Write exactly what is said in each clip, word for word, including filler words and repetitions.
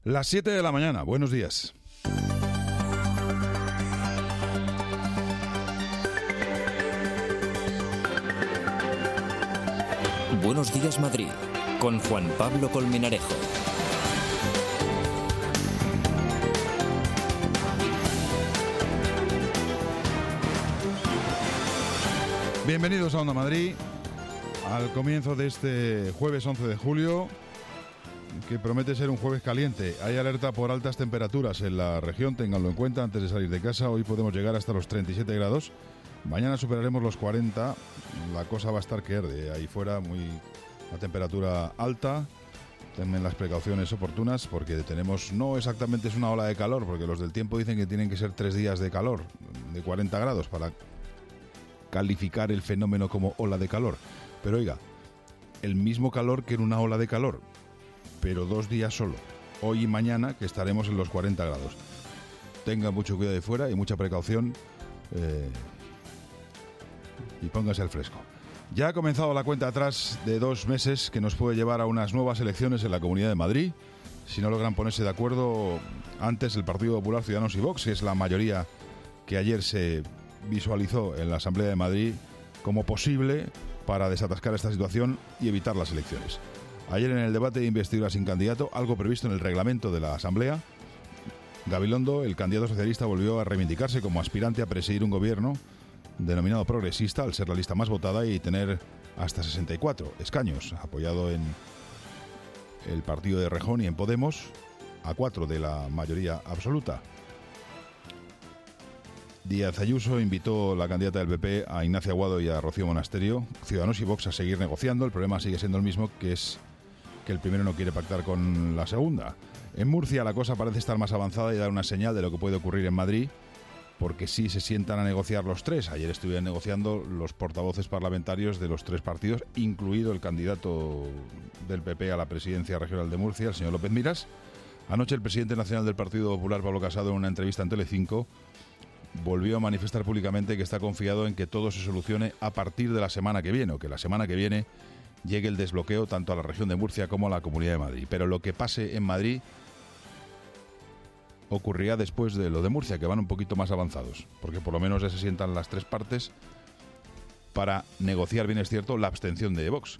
Las siete de la mañana, buenos días. Buenos días, Madrid, con Juan Pablo Colmenarejo. Bienvenidos a Onda Madrid, al comienzo de este jueves once de julio, que promete ser un jueves caliente. Hay alerta por altas temperaturas en la región, ténganlo en cuenta antes de salir de casa. Hoy podemos llegar hasta los treinta y siete grados, mañana superaremos los cuarenta, la cosa va a estar que arde ahí fuera, muy la temperatura alta. Tomen las precauciones oportunas porque tenemos, no exactamente es una ola de calor, porque los del tiempo dicen que tienen que ser tres días de calor, de cuarenta grados, para calificar el fenómeno como ola de calor. Pero oiga, el mismo calor que en una ola de calor, pero dos días solo, hoy y mañana, que estaremos en los cuarenta grados. Tenga mucho cuidado de fuera y mucha precaución, eh, y póngase al fresco. Ya ha comenzado la cuenta atrás de dos meses que nos puede llevar a unas nuevas elecciones en la Comunidad de Madrid. Si no logran ponerse de acuerdo antes el Partido Popular, Ciudadanos y Vox, que es la mayoría que ayer se visualizó en la Asamblea de Madrid como posible para desatascar esta situación y evitar las elecciones. Ayer en el debate de investidura sin candidato, algo previsto en el reglamento de la Asamblea, Gabilondo, el candidato socialista, volvió a reivindicarse como aspirante a presidir un gobierno denominado progresista, al ser la lista más votada y tener hasta sesenta y cuatro escaños, apoyado en el partido de Rejón y en Podemos, a cuatro de la mayoría absoluta. Díaz Ayuso invitó la candidata del P P a Ignacia Aguado y a Rocío Monasterio, Ciudadanos y Vox, a seguir negociando. El problema sigue siendo el mismo, que es que el primero no quiere pactar con la segunda. En Murcia la cosa parece estar más avanzada y dar una señal de lo que puede ocurrir en Madrid, porque sí se sientan a negociar los tres. Ayer estuvieron negociando los portavoces parlamentarios de los tres partidos, incluido el candidato del P P a la presidencia regional de Murcia, el señor López Miras. Anoche el presidente nacional del Partido Popular, Pablo Casado, en una entrevista en Telecinco, volvió a manifestar públicamente que está confiado en que todo se solucione a partir de la semana que viene, o que la semana que viene llegue el desbloqueo tanto a la región de Murcia como a la Comunidad de Madrid. Pero lo que pase en Madrid ocurrirá después de lo de Murcia, que van un poquito más avanzados, porque por lo menos ya se sientan las tres partes para negociar, bien es cierto, la abstención de Vox,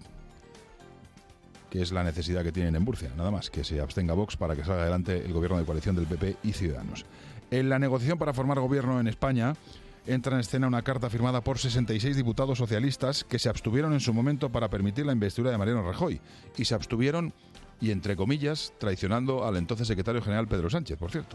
que es la necesidad que tienen en Murcia, nada más, que se abstenga Vox para que salga adelante el gobierno de coalición del P P y Ciudadanos. En la negociación para formar gobierno en España entra en escena una carta firmada por sesenta y seis diputados socialistas que se abstuvieron en su momento para permitir la investidura de Mariano Rajoy, y se abstuvieron, y entre comillas, traicionando al entonces secretario general Pedro Sánchez, por cierto,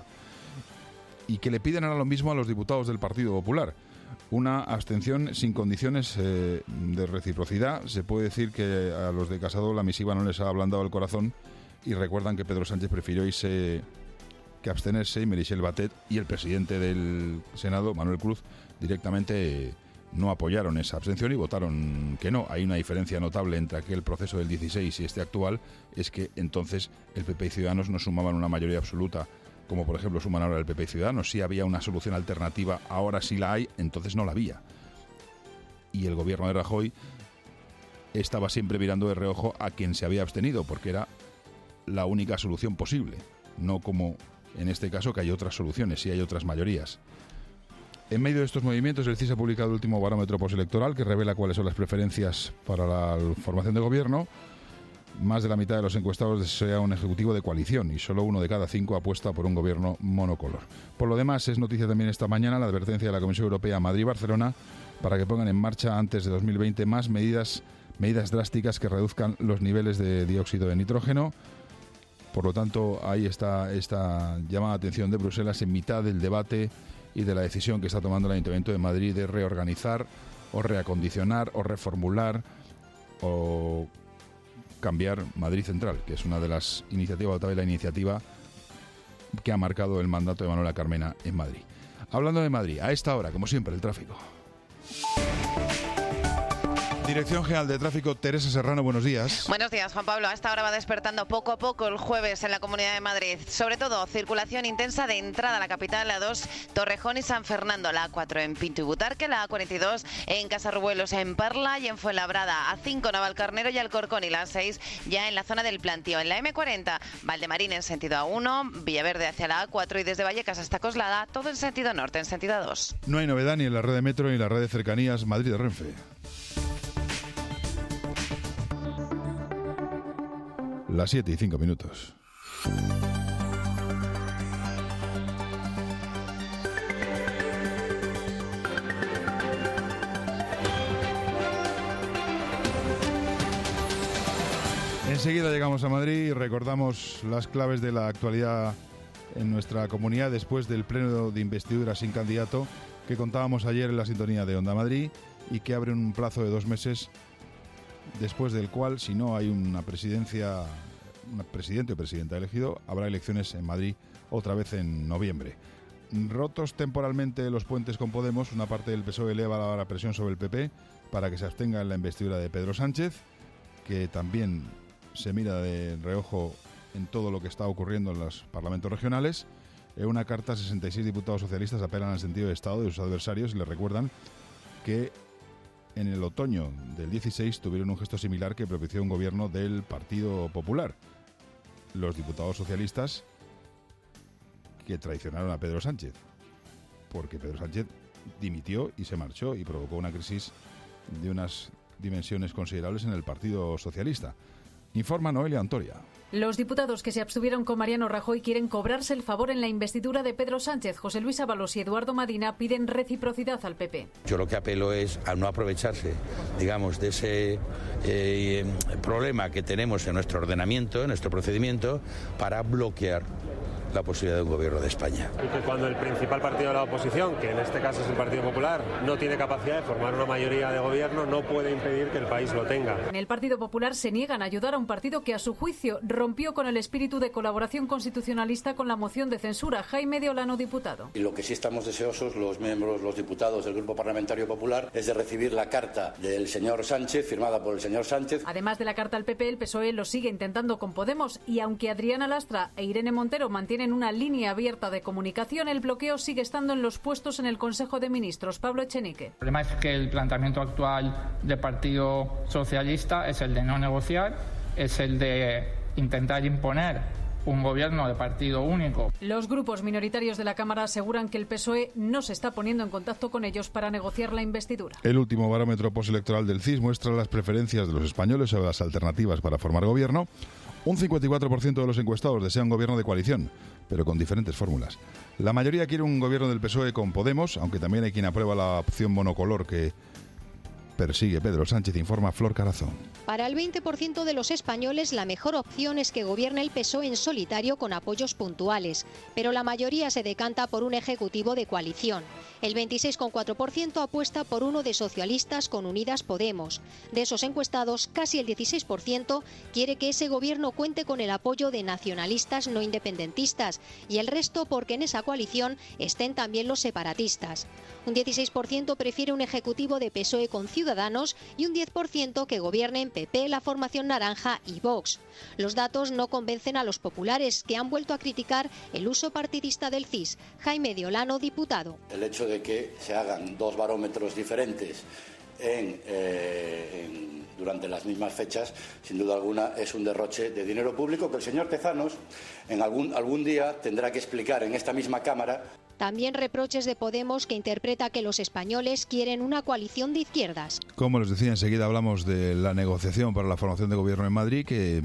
y que le piden ahora lo mismo a los diputados del Partido Popular. Una abstención sin condiciones eh, de reciprocidad. Se puede decir que a los de Casado la misiva no les ha ablandado el corazón y recuerdan que Pedro Sánchez prefirió irse que abstenerse, y Meritxell Batet y el presidente del Senado, Manuel Cruz, directamente no apoyaron esa abstención y votaron que no. Hay una diferencia notable entre aquel proceso del dieciséis y este actual, es que entonces el P P y Ciudadanos no sumaban una mayoría absoluta, como por ejemplo suman ahora el P P y Ciudadanos. Sí había una solución alternativa, ahora sí la hay, entonces no la había. Y el gobierno de Rajoy estaba siempre mirando de reojo a quien se había abstenido, porque era la única solución posible, no como en este caso, que hay otras soluciones, sí hay otras mayorías. En medio de estos movimientos, el C I S ha publicado el último barómetro postelectoral que revela cuáles son las preferencias para la formación de gobierno. Más de la mitad de los encuestados desea un ejecutivo de coalición y solo uno de cada cinco apuesta por un gobierno monocolor. Por lo demás, es noticia también esta mañana la advertencia de la Comisión Europea a Madrid y Barcelona para que pongan en marcha antes de dos mil veinte más medidas, medidas drásticas que reduzcan los niveles de dióxido de nitrógeno. Por lo tanto, ahí está esta llamada de atención de Bruselas en mitad del debate y de la decisión que está tomando el Ayuntamiento de Madrid de reorganizar o reacondicionar o reformular o cambiar Madrid Central, que es una de las iniciativas, o la iniciativa que ha marcado el mandato de Manuela Carmena en Madrid. Hablando de Madrid, a esta hora, como siempre, el tráfico. Dirección General de Tráfico, Teresa Serrano, buenos días. Buenos días, Juan Pablo. A esta hora va despertando poco a poco el jueves en la Comunidad de Madrid. Sobre todo, circulación intensa de entrada a la capital, la dos, Torrejón y San Fernando, la A cuatro en Pinto y Butarque, la A cuarenta y dos en Casarruelos, en Parla y en Fuenlabrada, A cinco, Navalcarnero y Alcorcón, y la A seis ya en la zona del Plantío. En la eme cuarenta, Valdemarín en sentido A uno, Villaverde hacia la A cuatro y desde Vallecas hasta Coslada, todo en sentido norte, en sentido A dos. No hay novedad ni en la red de metro ni en la red de cercanías Madrid-Renfe. Las siete y cinco minutos. Enseguida llegamos a Madrid y recordamos las claves de la actualidad en nuestra comunidad después del pleno de investidura sin candidato que contábamos ayer en la sintonía de Onda Madrid y que abre un plazo de dos meses, después del cual, si no hay una presidencia, un presidente o presidenta elegido, habrá elecciones en Madrid otra vez en noviembre. Rotos temporalmente los puentes con Podemos, una parte del P S O E eleva la presión sobre el P P para que se abstenga en la investidura de Pedro Sánchez, que también se mira de reojo en todo lo que está ocurriendo en los parlamentos regionales. En una carta, sesenta y seis diputados socialistas apelan al sentido de Estado de sus adversarios y les recuerdan que en el otoño del dieciséis tuvieron un gesto similar que propició un gobierno del Partido Popular. Los diputados socialistas que traicionaron a Pedro Sánchez, porque Pedro Sánchez dimitió y se marchó y provocó una crisis de unas dimensiones considerables en el Partido Socialista. Informa Noelia Antoria. Los diputados que se abstuvieron con Mariano Rajoy quieren cobrarse el favor en la investidura de Pedro Sánchez. José Luis Ábalos y Eduardo Madina piden reciprocidad al P P. Yo lo que apelo es a no aprovecharse, digamos, de ese eh, problema que tenemos en nuestro ordenamiento, en nuestro procedimiento, para bloquear la posibilidad de un gobierno de España. Y que cuando el principal partido de la oposición, que en este caso es el Partido Popular, no tiene capacidad de formar una mayoría de gobierno, no puede impedir que el país lo tenga. En el Partido Popular se niegan a ayudar a un partido que, a su juicio, rompió con el espíritu de colaboración constitucionalista con la moción de censura. Jaime de Olano, diputado. Y lo que sí estamos deseosos, los miembros, los diputados del Grupo Parlamentario Popular, es de recibir la carta del señor Sánchez, firmada por el señor Sánchez. Además de la carta al P P, el P S O E lo sigue intentando con Podemos, y aunque Adriana Lastra e Irene Montero mantienen una línea abierta de comunicación, el bloqueo sigue estando en los puestos en el Consejo de Ministros. Pablo Echenique. El problema es que el planteamiento actual del Partido Socialista es el de no negociar, es el de intentar imponer un gobierno de partido único. Los grupos minoritarios de la Cámara aseguran que el P S O E no se está poniendo en contacto con ellos para negociar la investidura. El último barómetro postelectoral del C I S muestra las preferencias de los españoles sobre las alternativas para formar gobierno. Un cincuenta y cuatro por ciento de los encuestados desean un gobierno de coalición, pero con diferentes fórmulas. La mayoría quiere un gobierno del P S O E con Podemos, aunque también hay quien aprueba la opción monocolor que persigue Pedro Sánchez, informa Flor Carazón. Para el veinte por ciento de los españoles, la mejor opción es que gobierne el P S O E en solitario con apoyos puntuales, pero la mayoría se decanta por un ejecutivo de coalición. El veintiséis coma cuatro por ciento apuesta por uno de socialistas con Unidas Podemos. De esos encuestados, casi el dieciséis por ciento quiere que ese gobierno cuente con el apoyo de nacionalistas no independentistas, y el resto porque en esa coalición estén también los separatistas. Un dieciséis por ciento prefiere un ejecutivo de P S O E con Ciudadanos y un diez por ciento que gobiernen P P, la Formación Naranja y Vox. Los datos no convencen a los populares, que han vuelto a criticar el uso partidista del C I S. Jaime de Olano, diputado. El hecho de que se hagan dos barómetros diferentes en, eh, en, durante las mismas fechas, sin duda alguna, es un derroche de dinero público que el señor Tezanos en algún, algún día tendrá que explicar en esta misma Cámara. También reproches de Podemos, que interpreta que los españoles quieren una coalición de izquierdas. Como les decía, enseguida hablamos de la negociación para la formación de gobierno en Madrid, que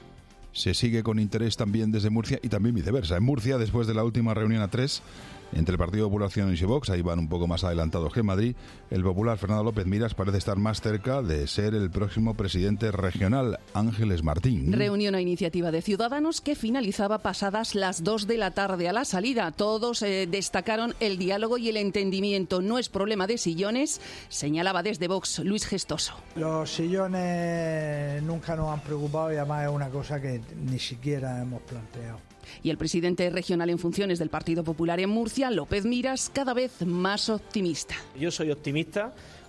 se sigue con interés también desde Murcia y también viceversa. En Murcia, después de la última reunión a tres entre el Partido Popular Ciudadanos y Vox, ahí van un poco más adelantados que en Madrid, el popular Fernando López Miras parece estar más cerca de ser el próximo presidente regional. Ángeles Martín. Reunión a iniciativa de Ciudadanos que finalizaba pasadas las dos de la tarde. A la salida todos eh, destacaron el diálogo y el entendimiento. No es problema de sillones, señalaba desde Vox Luis Gestoso. Los sillones nunca nos han preocupado y además es una cosa que ni siquiera hemos planteado. Y el presidente regional en funciones del Partido Popular en Murcia, López Miras, cada vez más optimista. Yo soy optimista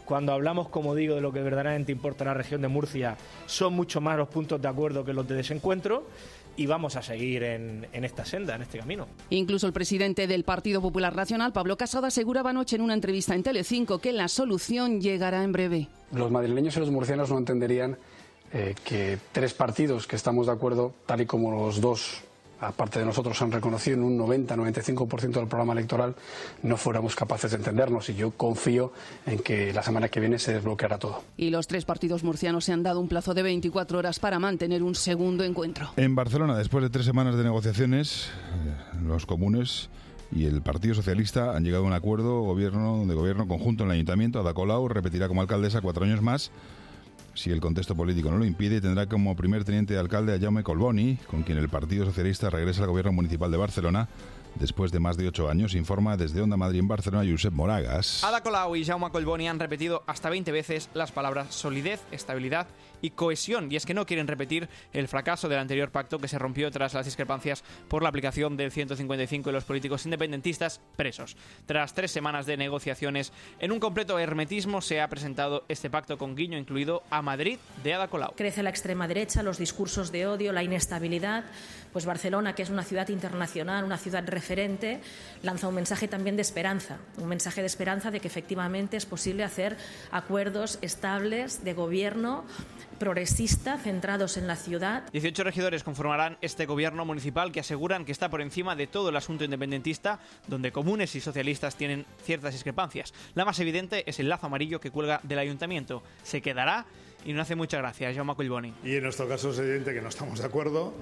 Cuando hablamos, como digo, de lo que verdaderamente importa a la región de Murcia, son mucho más los puntos de acuerdo que los de desencuentro. Y vamos a seguir en, en esta senda, en este camino. Incluso el presidente del Partido Popular Nacional, Pablo Casado, aseguraba anoche en una entrevista en Telecinco que la solución llegará en breve. Los madrileños y los murcianos no entenderían eh, que tres partidos que estamos de acuerdo, tal y como los dos, aparte de nosotros, han reconocido en un noventa a noventa y cinco por ciento del programa electoral, no fuéramos capaces de entendernos. Y yo confío en que la semana que viene se desbloqueará todo. Y los tres partidos murcianos se han dado un plazo de veinticuatro horas para mantener un segundo encuentro. En Barcelona, después de tres semanas de negociaciones, los comunes y el Partido Socialista han llegado a un acuerdo gobierno de gobierno conjunto en el Ayuntamiento. Ada Colau repetirá como alcaldesa cuatro años más. Si el contexto político no lo impide, tendrá como primer teniente de alcalde a Jaume Collboni, con quien el Partido Socialista regresa al gobierno municipal de Barcelona después de más de ocho años, informa desde Onda Madrid en Barcelona Josep Moragas. Ada Colau y Jaume Collboni han repetido hasta veinte veces las palabras solidez, estabilidad y cohesión, y es que no quieren repetir el fracaso del anterior pacto que se rompió tras las discrepancias por la aplicación del ciento cincuenta y cinco y los políticos independentistas presos. Tras tres semanas de negociaciones, en un completo hermetismo se ha presentado este pacto con guiño incluido a Madrid de Ada Colau. Crece la extrema derecha, los discursos de odio, la inestabilidad. Pues Barcelona, que es una ciudad internacional, una ciudad referente, lanza un mensaje también de esperanza, un mensaje de esperanza de que efectivamente es posible hacer acuerdos estables de gobierno progresista, centrados en la ciudad. dieciocho regidores conformarán este gobierno municipal que aseguran que está por encima de todo el asunto independentista, donde comunes y socialistas tienen ciertas discrepancias. La más evidente es el lazo amarillo que cuelga del ayuntamiento. Se quedará y no hace mucha gracia, Jaume Collboni. Y en nuestro caso es evidente que no estamos de acuerdo.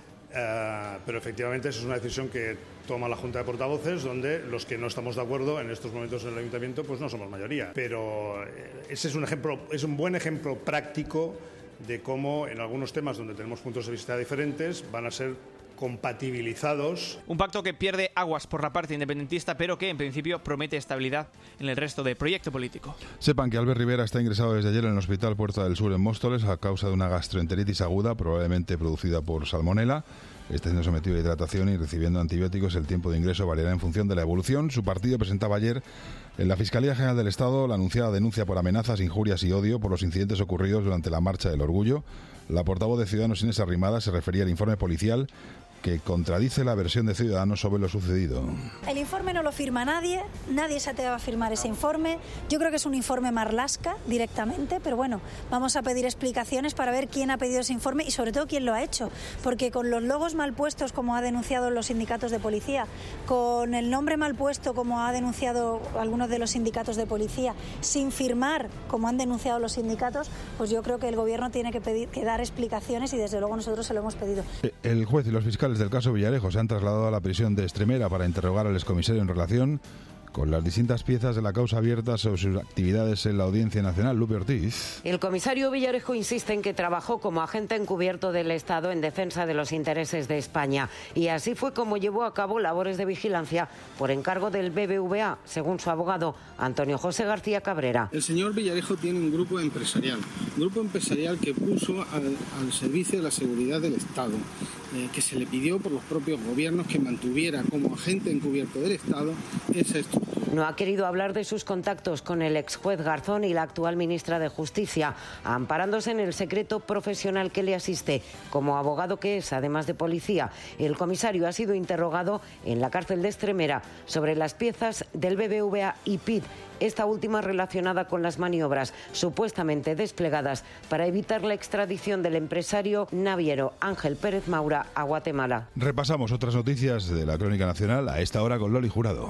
Uh, pero efectivamente eso es una decisión que toma la Junta de Portavoces, donde los que no estamos de acuerdo en estos momentos en el Ayuntamiento pues no somos mayoría. Pero ese es un ejemplo, es un buen ejemplo práctico de cómo en algunos temas donde tenemos puntos de vista diferentes van a ser compatibilizados. Un pacto que pierde aguas por la parte independentista, pero que en principio promete estabilidad en el resto del proyecto político. Sepan que Albert Rivera está ingresado desde ayer en el Hospital Puerta del Sur en Móstoles a causa de una gastroenteritis aguda, probablemente producida por salmonela. Está siendo sometido a hidratación y recibiendo antibióticos. El tiempo de ingreso variará en función de la evolución. Su partido presentaba ayer en la Fiscalía General del Estado la anunciada denuncia por amenazas, injurias y odio por los incidentes ocurridos durante la Marcha del Orgullo. La portavoz de Ciudadanos, Inés Arrimadas, se refería al informe policial que contradice la versión de Ciudadanos sobre lo sucedido. El informe no lo firma nadie, nadie se atreve a firmar ese informe. Yo creo que es un informe marlasca directamente, pero bueno, vamos a pedir explicaciones para ver quién ha pedido ese informe y sobre todo quién lo ha hecho, porque con los logos mal puestos, como ha denunciado los sindicatos de policía, con el nombre mal puesto, como ha denunciado algunos de los sindicatos de policía, sin firmar, como han denunciado los sindicatos, pues yo creo que el gobierno tiene que, pedir, que dar explicaciones y desde luego nosotros se lo hemos pedido. El juez y los fiscales del caso Villarejo se han trasladado a la prisión de Extremera para interrogar al excomisario en relación con las distintas piezas de la causa abierta sobre sus actividades en la Audiencia Nacional. Lupe Ortiz. El comisario Villarejo insiste en que trabajó como agente encubierto del Estado en defensa de los intereses de España y así fue como llevó a cabo labores de vigilancia por encargo del B B V A, según su abogado Antonio José García Cabrera. El señor Villarejo tiene un grupo empresarial, un grupo empresarial que puso al, al servicio de la seguridad del Estado, eh, que se le pidió por los propios gobiernos que mantuviera como agente encubierto del Estado esa estructura. No ha querido hablar de sus contactos con el ex juez Garzón y la actual ministra de Justicia, amparándose en el secreto profesional que le asiste. Como abogado que es, además de policía, el comisario ha sido interrogado en la cárcel de Extremera sobre las piezas del B B V A y P I D, esta última relacionada con las maniobras supuestamente desplegadas para evitar la extradición del empresario naviero Ángel Pérez Maura a Guatemala. Repasamos otras noticias de la Crónica Nacional a esta hora con Loli Jurado.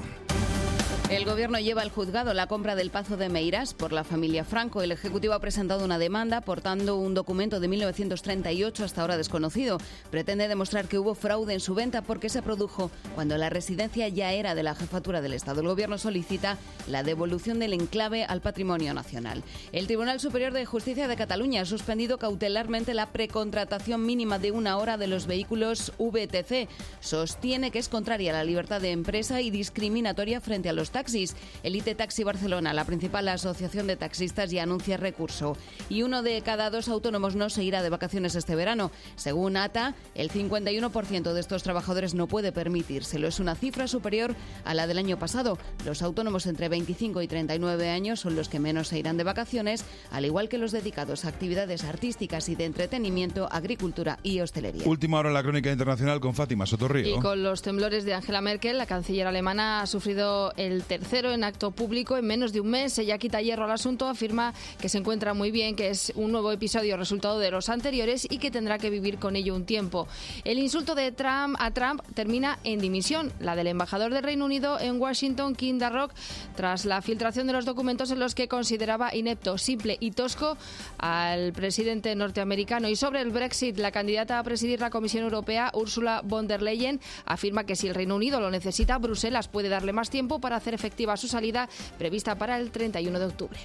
El Gobierno lleva al juzgado la compra del Pazo de Meirás por la familia Franco. El Ejecutivo ha presentado una demanda portando un documento de mil novecientos treinta y ocho hasta ahora desconocido. Pretende demostrar que hubo fraude en su venta porque se produjo cuando la residencia ya era de la Jefatura del Estado. El Gobierno solicita la devolución del enclave al patrimonio nacional. El Tribunal Superior de Justicia de Cataluña ha suspendido cautelarmente la precontratación mínima de una hora de los vehículos V T C. Sostiene que es contraria a la libertad de empresa y discriminatoria frente a los taxis. Elite Taxi Barcelona, la principal asociación de taxistas, ya anuncia recurso. Y uno de cada dos autónomos no se irá de vacaciones este verano. Según A T A, el cincuenta y uno por ciento de estos trabajadores no puede permitírselo. Es una cifra superior a la del año pasado. Los autónomos entre veinticinco y treinta y nueve años son los que menos se irán de vacaciones, al igual que los dedicados a actividades artísticas y de entretenimiento, agricultura y hostelería. Última hora en la crónica internacional con Fátima Sotorrío. Y con los temblores de Angela Merkel, la canciller alemana ha sufrido el tercero en acto público en menos de un mes. Ella quita hierro al asunto, afirma que se encuentra muy bien, que es un nuevo episodio resultado de los anteriores y que tendrá que vivir con ello un tiempo. El insulto de Trump a Trump termina en dimisión, la del embajador del Reino Unido en Washington, Kim Darroch, tras la filtración de los documentos en los que consideraba inepto, simple y tosco al presidente norteamericano. Y sobre el Brexit, la candidata a presidir la Comisión Europea, Ursula von der Leyen, afirma que si el Reino Unido lo necesita, Bruselas puede darle más tiempo para hacer efectiva su salida, prevista para el treinta y uno de octubre.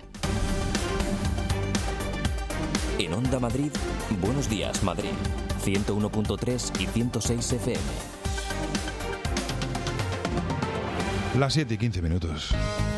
En Onda Madrid, Buenos Días Madrid, ciento uno punto tres y ciento seis F M. Las siete y quince minutos.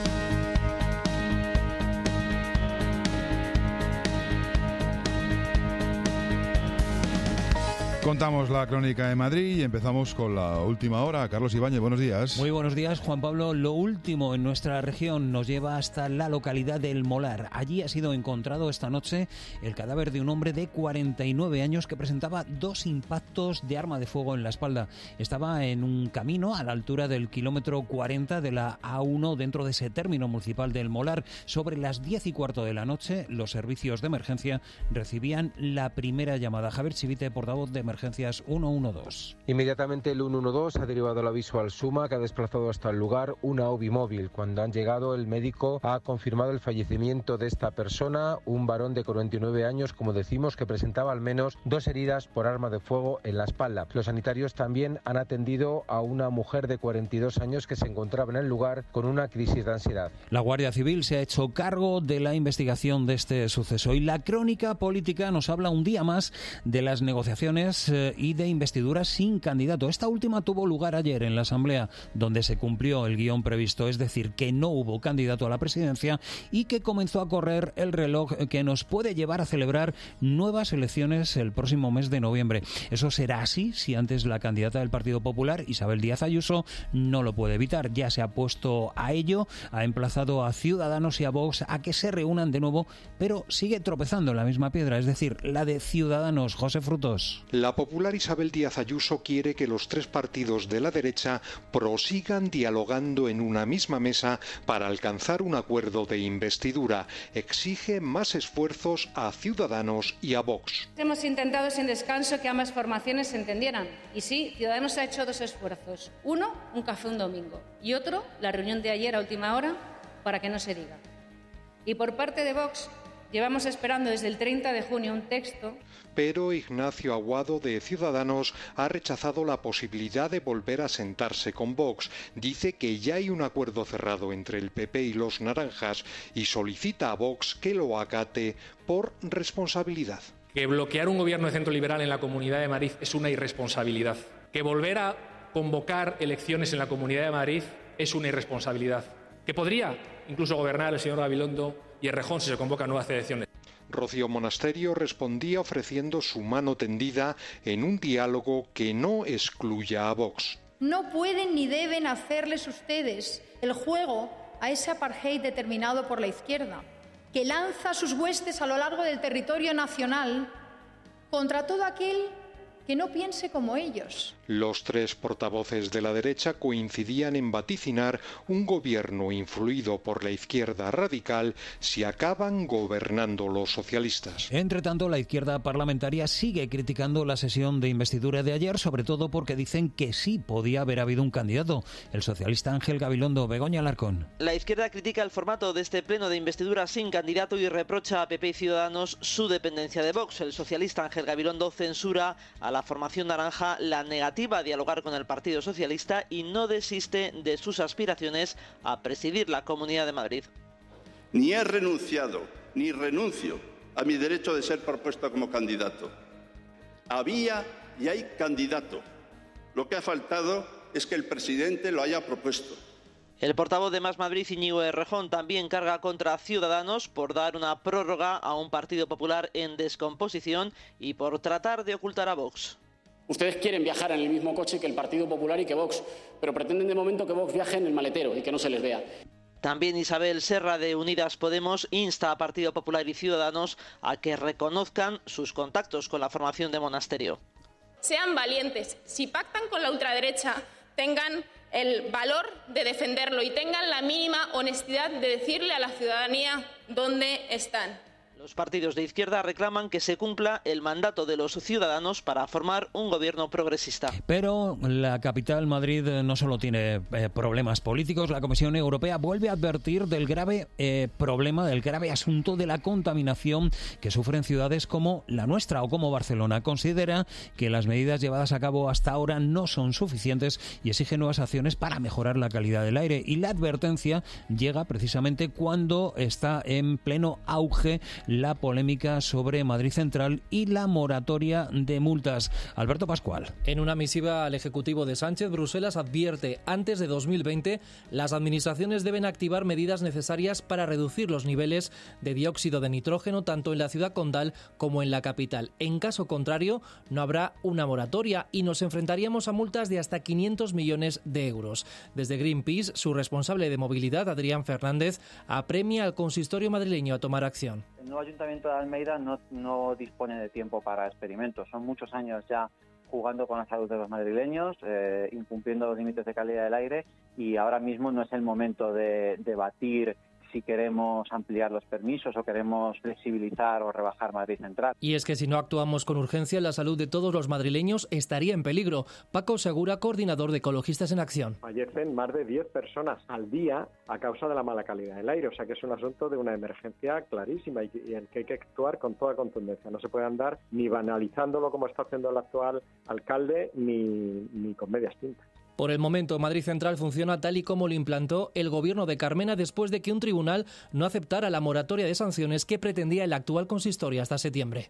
Contamos la crónica de Madrid y empezamos con la última hora. Carlos Ibáñez, buenos días. Muy buenos días, Juan Pablo. Lo último en nuestra región nos lleva hasta la localidad del Molar. Allí ha sido encontrado esta noche el cadáver de un hombre de cuarenta y nueve años que presentaba dos impactos de arma de fuego en la espalda. Estaba en un camino a la altura del kilómetro cuarenta de la A uno dentro de ese término municipal del Molar. Sobre las diez y cuarto de la noche, los servicios de emergencia recibían la primera llamada. Javier Chivite, portavoz de emergencias ciento doce. Inmediatamente el ciento doce ha derivado el aviso al SUMA, que ha desplazado hasta el lugar una OBI móvil. Cuando han llegado, el médico ha confirmado el fallecimiento de esta persona, un varón de cuarenta y nueve años, como decimos, que presentaba al menos dos heridas por arma de fuego en la espalda. Los sanitarios también han atendido a una mujer de cuarenta y dos años que se encontraba en el lugar con una crisis de ansiedad. La Guardia Civil se ha hecho cargo de la investigación de este suceso y la crónica política nos habla un día más de las negociaciones y de investiduras sin candidato. Esta última tuvo lugar ayer en la Asamblea, donde se cumplió el guión previsto, es decir, que no hubo candidato a la presidencia y que comenzó a correr el reloj que nos puede llevar a celebrar nuevas elecciones el próximo mes de noviembre. Eso será así si antes la candidata del Partido Popular, Isabel Díaz Ayuso, no lo puede evitar. Ya se ha puesto a ello, ha emplazado a Ciudadanos y a Vox a que se reúnan de nuevo, pero sigue tropezando en la misma piedra, es decir, la de Ciudadanos. José Frutos. La popular Isabel Díaz Ayuso quiere que los tres partidos de la derecha prosigan dialogando en una misma mesa para alcanzar un acuerdo de investidura. Exige más esfuerzos a Ciudadanos y a Vox. Hemos intentado sin descanso que ambas formaciones se entendieran. Y sí, Ciudadanos ha hecho dos esfuerzos. Uno, un café un domingo. Y otro, la reunión de ayer a última hora, para que no se diga. Y por parte de Vox, llevamos esperando desde el treinta de junio un texto. Pero Ignacio Aguado, de Ciudadanos, ha rechazado la posibilidad de volver a sentarse con Vox. Dice que ya hay un acuerdo cerrado entre el P P y los naranjas y solicita a Vox que lo acate por responsabilidad. Que bloquear un gobierno de centro liberal en la Comunidad de Madrid es una irresponsabilidad. Que volver a convocar elecciones en la Comunidad de Madrid es una irresponsabilidad. Que podría incluso gobernar el señor Gabilondo y Errejón si se convocan nuevas elecciones. Rocío Monasterio respondía ofreciendo su mano tendida en un diálogo que no excluya a Vox. No pueden ni deben hacerles ustedes el juego a ese apartheid determinado por la izquierda, que lanza sus huestes a lo largo del territorio nacional contra todo aquel que no piense como ellos. Los tres portavoces de la derecha coincidían en vaticinar un gobierno influido por la izquierda radical si acaban gobernando los socialistas. Entre tanto, la izquierda parlamentaria sigue criticando la sesión de investidura de ayer, sobre todo porque dicen que sí podía haber habido un candidato. El socialista Ángel Gabilondo. Begoña Alarcón. La izquierda critica el formato de este pleno de investidura sin candidato y reprocha a P P y Ciudadanos su dependencia de Vox. El socialista Ángel Gabilondo censura a la formación naranja la negativa a dialogar con el Partido Socialista y no desiste de sus aspiraciones a presidir la Comunidad de Madrid. Ni he renunciado, ni renuncio a mi derecho de ser propuesto como candidato. Había y hay candidato. Lo que ha faltado es que el presidente lo haya propuesto. El portavoz de Más Madrid, Íñigo Errejón, también carga contra Ciudadanos por dar una prórroga a un Partido Popular en descomposición y por tratar de ocultar a Vox. Ustedes quieren viajar en el mismo coche que el Partido Popular y que Vox, pero pretenden de momento que Vox viaje en el maletero y que no se les vea. También Isabel Serra, de Unidas Podemos, insta a Partido Popular y Ciudadanos a que reconozcan sus contactos con la formación de Monasterio. Sean valientes. Si pactan con la ultraderecha, tengan el valor de defenderlo y tengan la mínima honestidad de decirle a la ciudadanía dónde están. Los partidos de izquierda reclaman que se cumpla el mandato de los ciudadanos para formar un gobierno progresista. Pero la capital, Madrid, no solo tiene eh, problemas políticos. La Comisión Europea vuelve a advertir del grave eh, problema, del grave asunto de la contaminación que sufren ciudades como la nuestra o como Barcelona. Considera que las medidas llevadas a cabo hasta ahora no son suficientes y exige nuevas acciones para mejorar la calidad del aire. Y la advertencia llega precisamente cuando está en pleno auge la polémica sobre Madrid Central y la moratoria de multas. Alberto Pascual. En una misiva al Ejecutivo de Sánchez, Bruselas advierte antes de dos mil veinte las administraciones deben activar medidas necesarias para reducir los niveles de dióxido de nitrógeno tanto en la ciudad condal como en la capital. En caso contrario, no habrá una moratoria y nos enfrentaríamos a multas de hasta quinientos millones de euros. Desde Greenpeace, su responsable de movilidad, Adrián Fernández, apremia al consistorio madrileño a tomar acción. El nuevo Ayuntamiento de Almeida no, no dispone de tiempo para experimentos. Son muchos años ya jugando con la salud de los madrileños, eh, incumpliendo los límites de calidad del aire, y ahora mismo no es el momento de debatir si queremos ampliar los permisos o queremos flexibilizar o rebajar Madrid Central. Y es que si no actuamos con urgencia, la salud de todos los madrileños estaría en peligro. Paco Segura, coordinador de Ecologistas en Acción. Fallecen más de diez personas al día a causa de la mala calidad del aire, o sea que es un asunto de una emergencia clarísima y, y en que hay que actuar con toda contundencia. No se puede andar ni banalizándolo como está haciendo el actual alcalde, ni, ni con medias tintas. Por el momento, Madrid Central funciona tal y como lo implantó el gobierno de Carmena después de que un tribunal no aceptara la moratoria de sanciones que pretendía el actual consistorio hasta septiembre.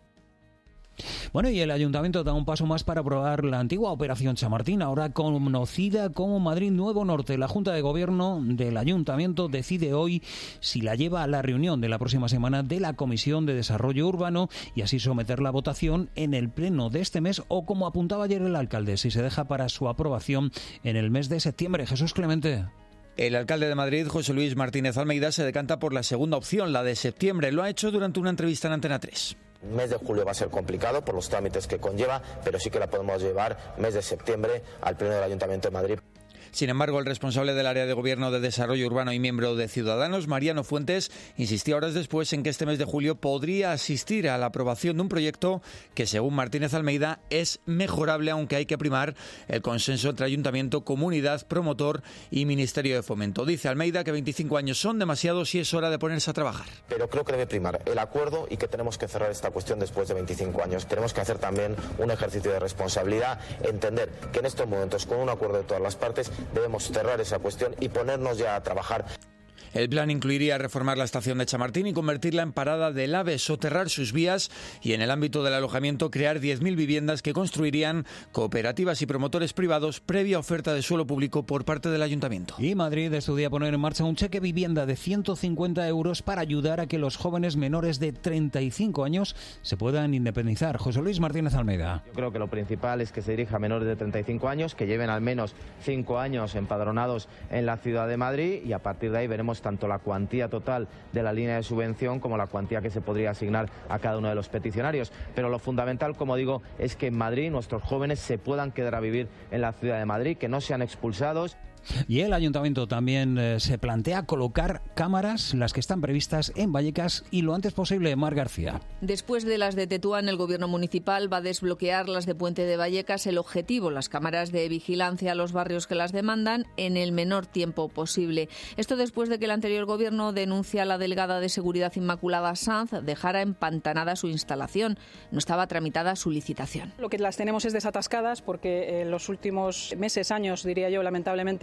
Bueno, y el Ayuntamiento da un paso más para aprobar la antigua Operación Chamartín, ahora conocida como Madrid Nuevo Norte. La Junta de Gobierno del Ayuntamiento decide hoy si la lleva a la reunión de la próxima semana de la Comisión de Desarrollo Urbano y así someter la votación en el pleno de este mes o, como apuntaba ayer el alcalde, si se deja para su aprobación en el mes de septiembre. Jesús Clemente. El alcalde de Madrid, José Luis Martínez Almeida, se decanta por la segunda opción, la de septiembre. Lo ha hecho durante una entrevista en Antena tres. Mes de julio va a ser complicado por los trámites que conlleva, pero sí que la podemos llevar mes de septiembre al Pleno del Ayuntamiento de Madrid. Sin embargo, el responsable del área de Gobierno de Desarrollo Urbano y miembro de Ciudadanos, Mariano Fuentes, insistió horas después en que este mes de julio podría asistir a la aprobación de un proyecto que, según Martínez Almeida, es mejorable, aunque hay que primar el consenso entre Ayuntamiento, Comunidad, Promotor y Ministerio de Fomento. Dice Almeida que veinticinco años son demasiados y es hora de ponerse a trabajar. Pero creo que debe primar el acuerdo y que tenemos que cerrar esta cuestión después de veinticinco años. Tenemos que hacer también un ejercicio de responsabilidad, entender que en estos momentos, con un acuerdo de todas las partes, debemos cerrar esa cuestión y ponernos ya a trabajar. El plan incluiría reformar la estación de Chamartín y convertirla en parada del AVE, soterrar sus vías y, en el ámbito del alojamiento, crear diez mil viviendas que construirían cooperativas y promotores privados previa oferta de suelo público por parte del Ayuntamiento. Y Madrid estudia poner en marcha un cheque vivienda de ciento cincuenta euros para ayudar a que los jóvenes menores de treinta y cinco años se puedan independizar. José Luis Martínez Almeida. Yo creo que lo principal es que se dirija a menores de treinta y cinco años, que lleven al menos cinco años empadronados en la ciudad de Madrid, y a partir de ahí veremos tanto la cuantía total de la línea de subvención como la cuantía que se podría asignar a cada uno de los peticionarios. Pero lo fundamental, como digo, es que en Madrid nuestros jóvenes se puedan quedar a vivir en la ciudad de Madrid, que no sean expulsados. Y el Ayuntamiento también eh, se plantea colocar cámaras, las que están previstas en Vallecas, y lo antes posible. Mar García. Después de las de Tetuán, el Gobierno municipal va a desbloquear las de Puente de Vallecas. El objetivo, las cámaras de vigilancia a los barrios que las demandan en el menor tiempo posible. Esto después de que el anterior Gobierno, denuncia a la delegada de Seguridad Inmaculada Sanz, dejara empantanada su instalación. No estaba tramitada su licitación. Lo que las tenemos es desatascadas porque en los últimos meses, años, diría yo, lamentablemente,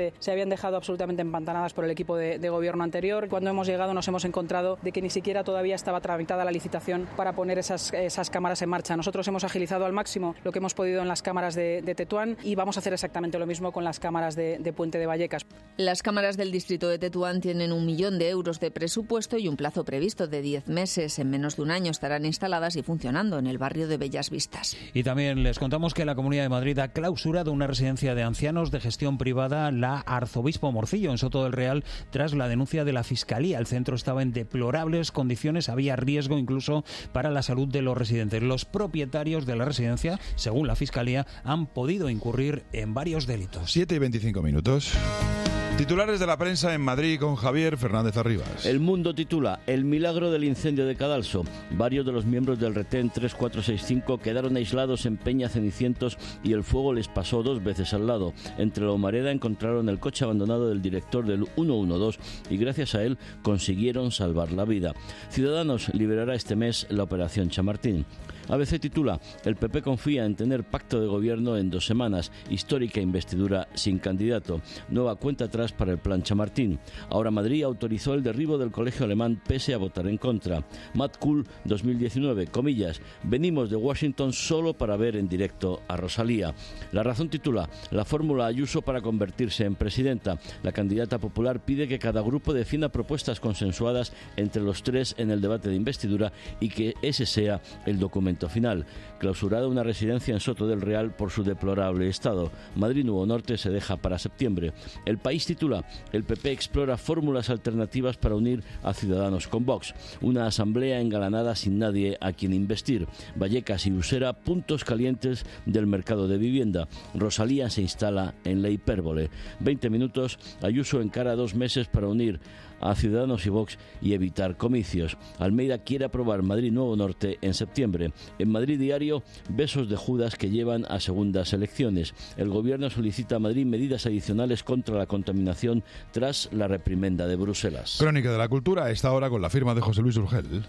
se, se habían dejado absolutamente empantanadas por el equipo de, de gobierno anterior. Cuando hemos llegado nos hemos encontrado de que ni siquiera todavía estaba tramitada la licitación para poner esas, esas cámaras en marcha. Nosotros hemos agilizado al máximo lo que hemos podido en las cámaras de, de Tetuán y vamos a hacer exactamente lo mismo con las cámaras de, de Puente de Vallecas. Las cámaras del distrito de Tetuán tienen un millón de euros de presupuesto y un plazo previsto de diez meses. En menos de un año estarán instaladas y funcionando en el barrio de Bellas Vistas. Y también les contamos que la Comunidad de Madrid ha clausurado una residencia de ancianos de gestión privada, la Arzobispo Morcillo, en Soto del Real, tras la denuncia de la Fiscalía. El centro estaba en deplorables condiciones, había riesgo incluso para la salud de los residentes. Los propietarios de la residencia, según la Fiscalía, han podido incurrir en varios delitos. siete y veinticinco minutos. Titulares de la prensa en Madrid con Javier Fernández Arribas. El Mundo titula: El milagro del incendio de Cadalso. Varios de los miembros del retén tres cuatro seis cinco quedaron aislados en Peña Cenicientos y el fuego les pasó dos veces al lado. Entre la humareda encontraron el coche abandonado del director del ciento doce y gracias a él consiguieron salvar la vida. Ciudadanos liberará este mes la operación Chamartín. A B C titula: El P P confía en tener pacto de gobierno en dos semanas. Histórica investidura sin candidato. Nueva cuenta atrás para el plan Chamartín. Ahora Madrid autorizó el derribo del colegio alemán pese a votar en contra. Mad Cool dos mil diecinueve, comillas: venimos de Washington solo para ver en directo a Rosalía. La Razón titula: La fórmula Ayuso para convertirse en presidenta. La candidata popular pide que cada grupo defienda propuestas consensuadas entre los tres en el debate de investidura y que ese sea el documento final. Clausurada una residencia en Soto del Real por su deplorable estado. Madrid Nuevo Norte se deja para septiembre. El País titula: El P P explora fórmulas alternativas para unir a Ciudadanos con Vox. Una asamblea engalanada sin nadie a quien investir. Vallecas y Usera, puntos calientes del mercado de vivienda. Rosalía se instala en la hipérbole. veinte minutos. Ayuso encara dos meses para unir a Ciudadanos y Vox y evitar comicios. Almeida quiere aprobar Madrid Nuevo Norte en septiembre. En Madrid Diario, besos de Judas que llevan a segundas elecciones. El gobierno solicita a Madrid medidas adicionales contra la contaminación tras la reprimenda de Bruselas. Crónica de la Cultura a esta hora con la firma de José Luis Urgel.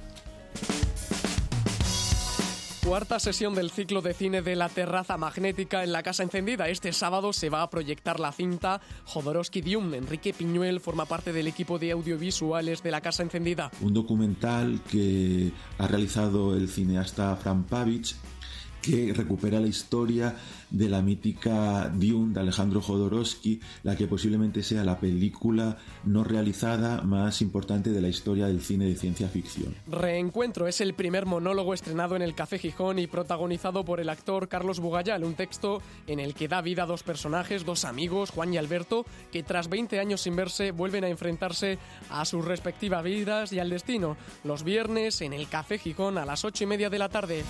Cuarta sesión del ciclo de cine de La Terraza Magnética en la Casa Encendida. Este sábado se va a proyectar la cinta Jodorowsky Dune. Enrique Piñuel forma parte del equipo de audiovisuales de la Casa Encendida. Un documental que ha realizado el cineasta Fran Pavich, que recupera la historia de la mítica Dune de Alejandro Jodorowsky, la que posiblemente sea la película no realizada más importante de la historia del cine de ciencia ficción. Reencuentro es el primer monólogo estrenado en el Café Gijón y protagonizado por el actor Carlos Bugayal, un texto en el que da vida a dos personajes, dos amigos, Juan y Alberto, que tras veinte años sin verse vuelven a enfrentarse a sus respectivas vidas y al destino. Los viernes en el Café Gijón a las ocho y media de la tarde.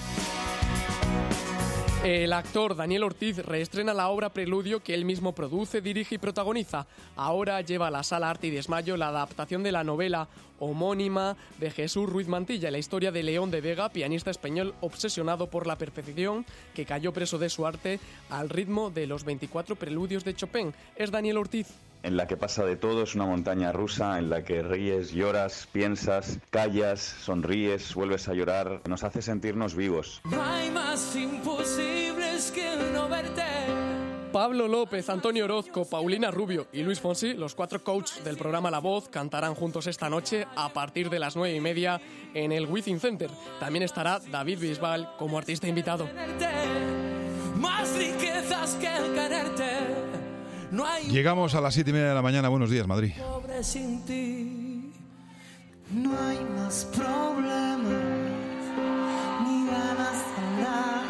El actor Daniel Ortiz reestrena la obra Preludio que él mismo produce, dirige y protagoniza. Ahora lleva a la Sala Arte y Desmayo la adaptación de la novela homónima de Jesús Ruiz Mantilla, la historia de León de Vega, pianista español obsesionado por la perfección que cayó preso de su arte al ritmo de los veinticuatro preludios de Chopin. Es Daniel Ortiz. En la que pasa de todo, es una montaña rusa en la que ríes, lloras, piensas, callas, sonríes, vuelves a llorar. Nos hace sentirnos vivos. No hay más imposibles que no verte. Pablo López, Antonio Orozco, Paulina Rubio y Luis Fonsi, los cuatro coaches del programa La Voz, cantarán juntos esta noche a partir de las nueve y media en el Wizzing Center. También estará David Bisbal como artista invitado. Más riquezas que el quererte. No hay... Llegamos a las siete y media de la mañana. Buenos días, Madrid. Pobre sin ti. No hay más problemas ni ganas de nada.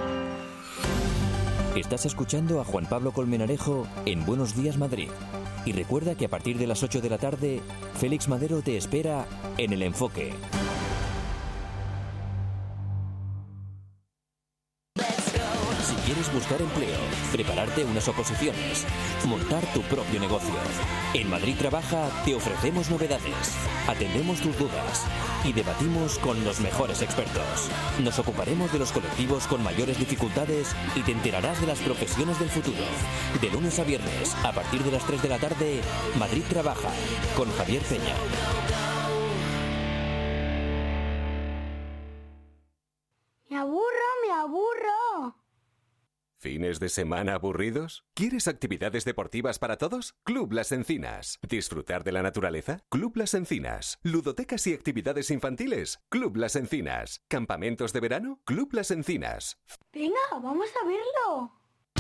Estás escuchando a Juan Pablo Colmenarejo en Buenos Días, Madrid. Y recuerda que a partir de las ocho de la tarde, Félix Madero te espera en El Enfoque. ¿Quieres buscar empleo, prepararte unas oposiciones, montar tu propio negocio? En Madrid Trabaja te ofrecemos novedades, atendemos tus dudas y debatimos con los mejores expertos. Nos ocuparemos de los colectivos con mayores dificultades y te enterarás de las profesiones del futuro. De lunes a viernes, a partir de las tres de la tarde, Madrid Trabaja, con Javier Peña. Me aburro, me aburro. ¿Fines de semana aburridos? ¿Quieres actividades deportivas para todos? Club Las Encinas. ¿Disfrutar de la naturaleza? Club Las Encinas. ¿Ludotecas y actividades infantiles? Club Las Encinas. ¿Campamentos de verano? Club Las Encinas. Venga, vamos a verlo.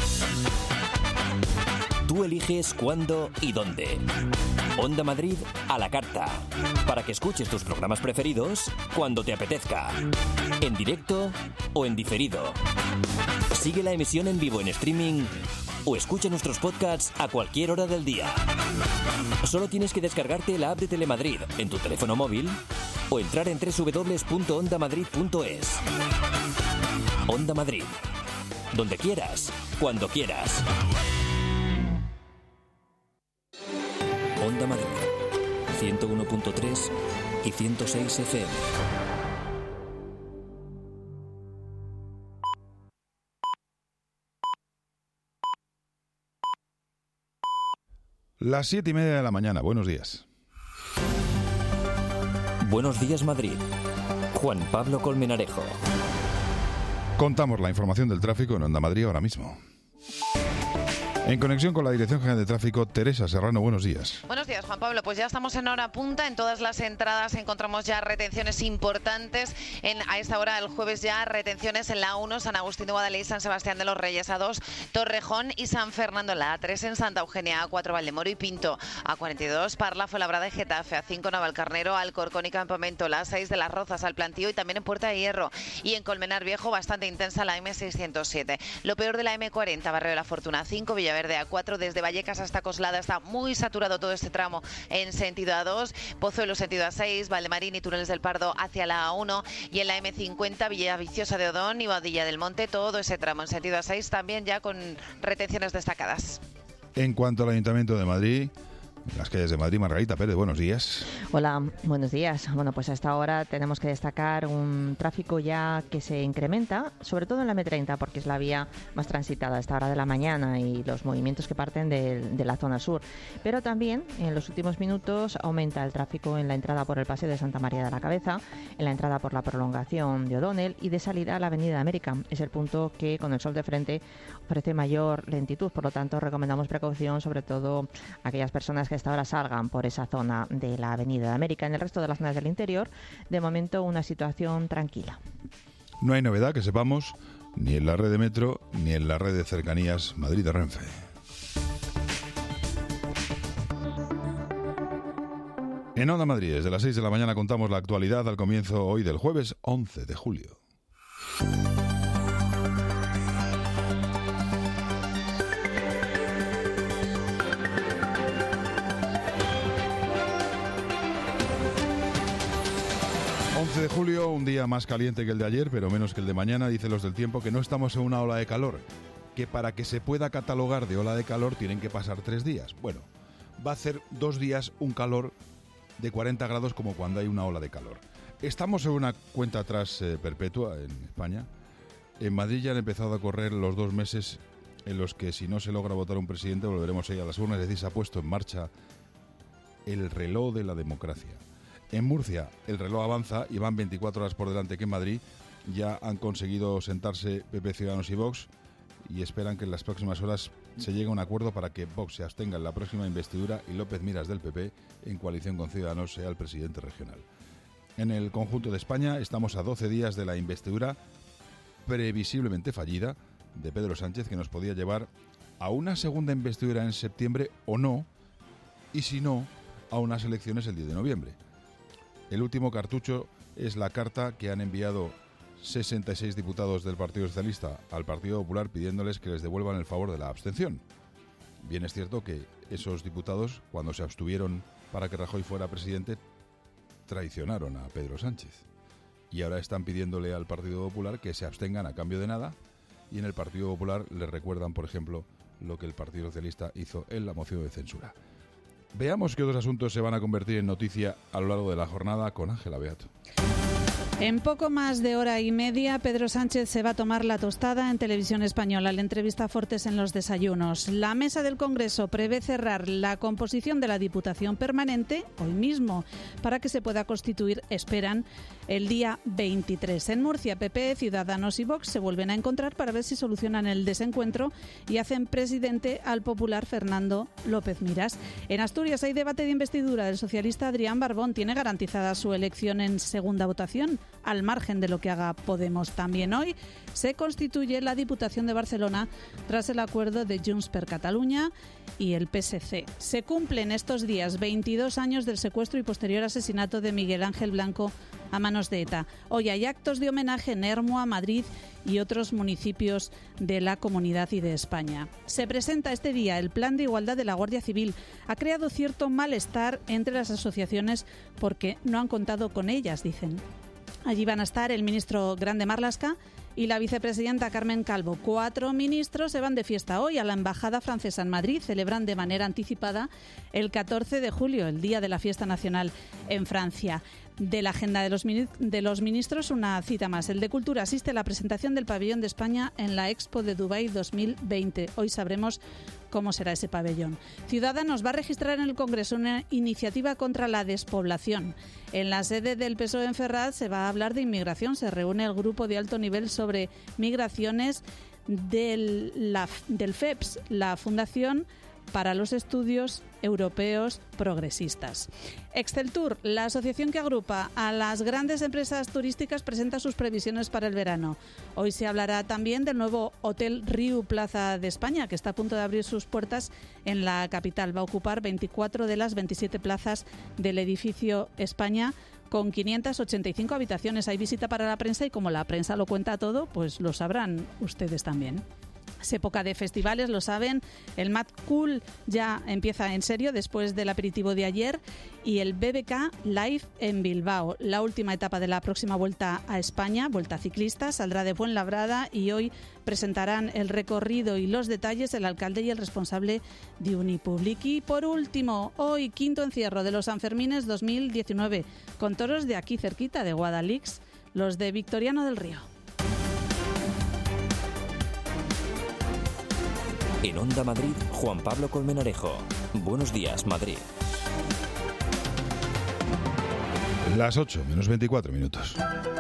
Tú eliges cuándo y dónde. Onda Madrid a la carta. Para que escuches tus programas preferidos cuando te apetezca. En directo o en diferido. Sigue la emisión en vivo en streaming o escucha nuestros podcasts a cualquier hora del día. Solo tienes que descargarte la app de Telemadrid en tu teléfono móvil o entrar en doble u doble u doble u punto onda madrid punto es. Onda Madrid. Donde quieras, cuando quieras. Onda Madrid, ciento uno punto tres y ciento seis F M. Las siete y media de la mañana. Buenos días. Buenos días, Madrid. Juan Pablo Colmenarejo. Contamos la información del tráfico en Onda Madrid ahora mismo. En conexión con la Dirección General de Tráfico, Teresa Serrano, buenos días. Buenos días, Juan Pablo. Pues ya estamos en hora punta. En todas las entradas encontramos ya retenciones importantes. En, a esta hora, el jueves, ya retenciones en la A uno, San Agustín de Guadalix, San Sebastián de los Reyes, A dos, Torrejón y San Fernando, la A tres en Santa Eugenia, A cuatro, Valdemoro y Pinto, A cuarenta y dos, Parla, Fuenlabrada y Getafe, A cinco, Navalcarnero, Alcorcón y Campamento, la A seis de Las Rozas al Plantío y también en Puerta de Hierro. Y en Colmenar Viejo, bastante intensa la M seiscientos siete. Lo peor de la M cuarenta, Barrio de la Fortuna, A cinco, Villaverde, A cuatro, desde Vallecas hasta Coslada está muy saturado todo este tramo en sentido A dos, Pozuelo sentido A seis, Valdemarín y Túneles del Pardo hacia la A uno y en la M cincuenta Villaviciosa de Odón y Boadilla del Monte, todo ese tramo en sentido A seis también ya con retenciones destacadas. En cuanto al Ayuntamiento de Madrid, las calles de Madrid, Margarita Pérez, buenos días. Hola, buenos días. Bueno, pues a esta hora tenemos que destacar un tráfico ya que se incrementa, sobre todo en la M treinta, porque es la vía más transitada a esta hora de la mañana y los movimientos que parten de, de la zona sur. Pero también en los últimos minutos aumenta el tráfico en la entrada por el Paseo de Santa María de la Cabeza, en la entrada por la prolongación de O'Donnell y de salida a la Avenida de América. Es el punto que con el sol de frente ofrece mayor lentitud, por lo tanto recomendamos precaución, sobre todo a aquellas personas que hasta ahora salgan por esa zona de la Avenida de América. En el resto de las zonas del interior, de momento una situación tranquila. No hay novedad que sepamos ni en la red de metro ni en la red de cercanías Madrid de Renfe. En Onda Madrid, desde las seis de la mañana contamos la actualidad al comienzo hoy del jueves once de julio. once de julio, un día más caliente que el de ayer, pero menos que el de mañana. Dicen los del tiempo que no estamos en una ola de calor, que para que se pueda catalogar de ola de calor tienen que pasar tres días. Bueno, va a hacer dos días un calor de cuarenta grados como cuando hay una ola de calor. Estamos en una cuenta atrás eh, perpetua en España. En Madrid ya han empezado a correr los dos meses en los que si no se logra votar un presidente volveremos a ir a las urnas. Es decir, se ha puesto en marcha el reloj de la democracia. En Murcia el reloj avanza y van veinticuatro horas por delante que en Madrid. Ya han conseguido sentarse P P, Ciudadanos y Vox y esperan que en las próximas horas se llegue a un acuerdo para que Vox se abstenga en la próxima investidura y López Miras del P P, en coalición con Ciudadanos, sea el presidente regional. En el conjunto de España estamos a doce días de la investidura previsiblemente fallida de Pedro Sánchez, que nos podía llevar a una segunda investidura en septiembre o no, y si no, a unas elecciones el diez de noviembre. El último cartucho es la carta que han enviado sesenta y seis diputados del Partido Socialista al Partido Popular pidiéndoles que les devuelvan el favor de la abstención. Bien es cierto que esos diputados, cuando se abstuvieron para que Rajoy fuera presidente, traicionaron a Pedro Sánchez. Y ahora están pidiéndole al Partido Popular que se abstengan a cambio de nada, y en el Partido Popular les recuerdan, por ejemplo, lo que el Partido Socialista hizo en la moción de censura. Veamos qué otros asuntos se van a convertir en noticia a lo largo de la jornada con Ángela Beato. En poco más de hora y media, Pedro Sánchez se va a tomar la tostada en Televisión Española. Le entrevista a Fortes en los desayunos. La mesa del Congreso prevé cerrar la composición de la Diputación Permanente hoy mismo para que se pueda constituir, esperan, el día veintitrés. En Murcia, P P, Ciudadanos y Vox se vuelven a encontrar para ver si solucionan el desencuentro y hacen presidente al popular Fernando López Miras. En Asturias hay debate de investidura del socialista Adrián Barbón. Tiene garantizada su elección en segunda votación, al margen de lo que haga Podemos. También hoy se constituye la Diputación de Barcelona tras el acuerdo de Junts per Catalunya y el P S C. Se cumplen estos días veintidós años del secuestro y posterior asesinato de Miguel Ángel Blanco a manos de ETA. Hoy hay actos de homenaje en Ermua, Madrid y otros municipios de la Comunidad y de España. Se presenta este día el Plan de Igualdad de la Guardia Civil. Ha creado cierto malestar entre las asociaciones porque no han contado con ellas, dicen. Allí van a estar el ministro Grande Marlaska y la vicepresidenta Carmen Calvo. Cuatro ministros se van de fiesta hoy a la Embajada Francesa en Madrid. Celebran de manera anticipada el catorce de julio, el Día de la Fiesta Nacional en Francia. De la agenda de los, de los ministros, una cita más. El de Cultura asiste a la presentación del pabellón de España en la Expo de Dubái dos mil veinte. Hoy sabremos cómo será ese pabellón. Ciudadanos va a registrar en el Congreso una iniciativa contra la despoblación. En la sede del P S O E en Ferraz se va a hablar de inmigración. Se reúne el grupo de alto nivel sobre migraciones del, la, del F E P S, la Fundación para los Estudios Europeos Progresistas. Exceltur, la asociación que agrupa a las grandes empresas turísticas, presenta sus previsiones para el verano. Hoy se hablará también del nuevo Hotel Riu Plaza de España, que está a punto de abrir sus puertas en la capital. Va a ocupar veinticuatro de las veintisiete plazas del edificio España, con quinientas ochenta y cinco habitaciones. Hay visita para la prensa y como la prensa lo cuenta todo, pues lo sabrán ustedes también. Es época de festivales, lo saben. El Mad Cool ya empieza en serio después del aperitivo de ayer y el B B K Live en Bilbao. La última etapa de la próxima Vuelta a España, Vuelta Ciclista, saldrá de Fuenlabrada y hoy presentarán el recorrido y los detalles el alcalde y el responsable de Unipublic. Y por último, hoy quinto encierro de los Sanfermines dos mil diecinueve con toros de aquí cerquita de Guadalix, los de Victoriano del Río. En Onda Madrid, Juan Pablo Colmenarejo. Buenos días, Madrid. Las ocho menos veinticuatro minutos.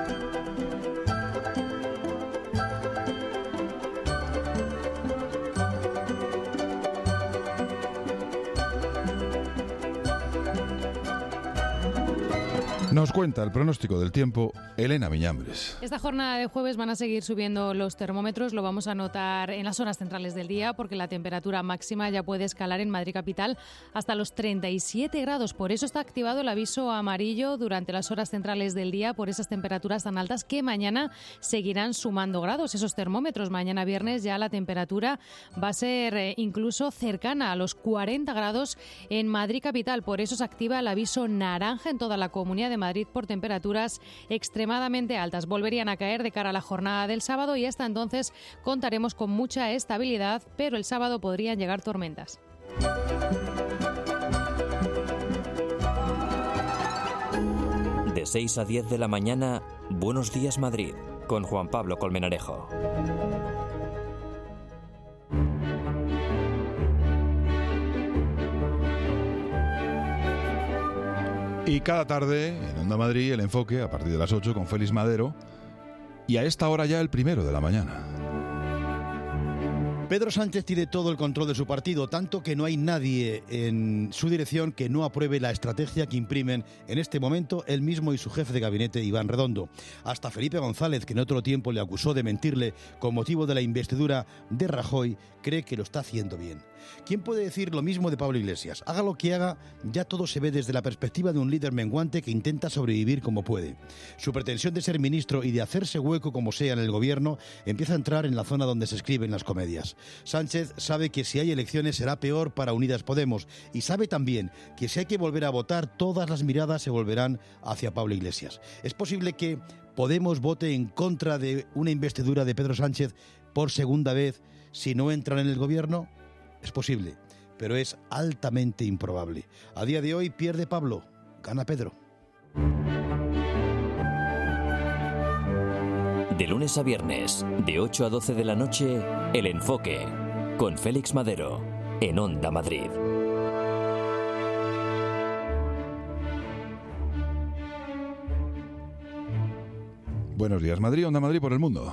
Nos cuenta el pronóstico del tiempo Elena Miñambres. Esta jornada de jueves van a seguir subiendo los termómetros, lo vamos a notar en las horas centrales del día porque la temperatura máxima ya puede escalar en Madrid capital hasta los treinta y siete grados. Por eso está activado el aviso amarillo durante las horas centrales del día por esas temperaturas tan altas que mañana seguirán sumando grados. Esos termómetros, mañana viernes ya la temperatura va a ser eh, incluso cercana a los cuarenta grados en Madrid capital. Por eso se activa el aviso naranja en toda la Comunidad de Madrid por temperaturas extremadamente altas. Volverían a caer de cara a la jornada del sábado y hasta entonces contaremos con mucha estabilidad, pero el sábado podrían llegar tormentas. De seis a diez de la mañana, Buenos días Madrid, con Juan Pablo Colmenarejo. Y cada tarde, en Onda Madrid, el enfoque a partir de las ocho con Félix Madero. Y a esta hora ya el primero de la mañana. Pedro Sánchez tiene todo el control de su partido, tanto que no hay nadie en su dirección que no apruebe la estrategia que imprimen en este momento él mismo y su jefe de gabinete, Iván Redondo. Hasta Felipe González, que en otro tiempo le acusó de mentirle con motivo de la investidura de Rajoy, cree que lo está haciendo bien. ¿Quién puede decir lo mismo de Pablo Iglesias? Haga lo que haga, ya todo se ve desde la perspectiva de un líder menguante que intenta sobrevivir como puede. Su pretensión de ser ministro y de hacerse hueco como sea en el gobierno empieza a entrar en la zona donde se escriben las comedias. Sánchez sabe que si hay elecciones será peor para Unidas Podemos y sabe también que si hay que volver a votar, todas las miradas se volverán hacia Pablo Iglesias. Es posible que Podemos vote en contra de una investidura de Pedro Sánchez por segunda vez si no entran en el gobierno. Es posible, pero es altamente improbable. A día de hoy pierde Pablo, gana Pedro. De lunes a viernes, de ocho a doce de la noche, El Enfoque, con Félix Madero, en Onda Madrid. Buenos días, Madrid, Onda Madrid por el mundo.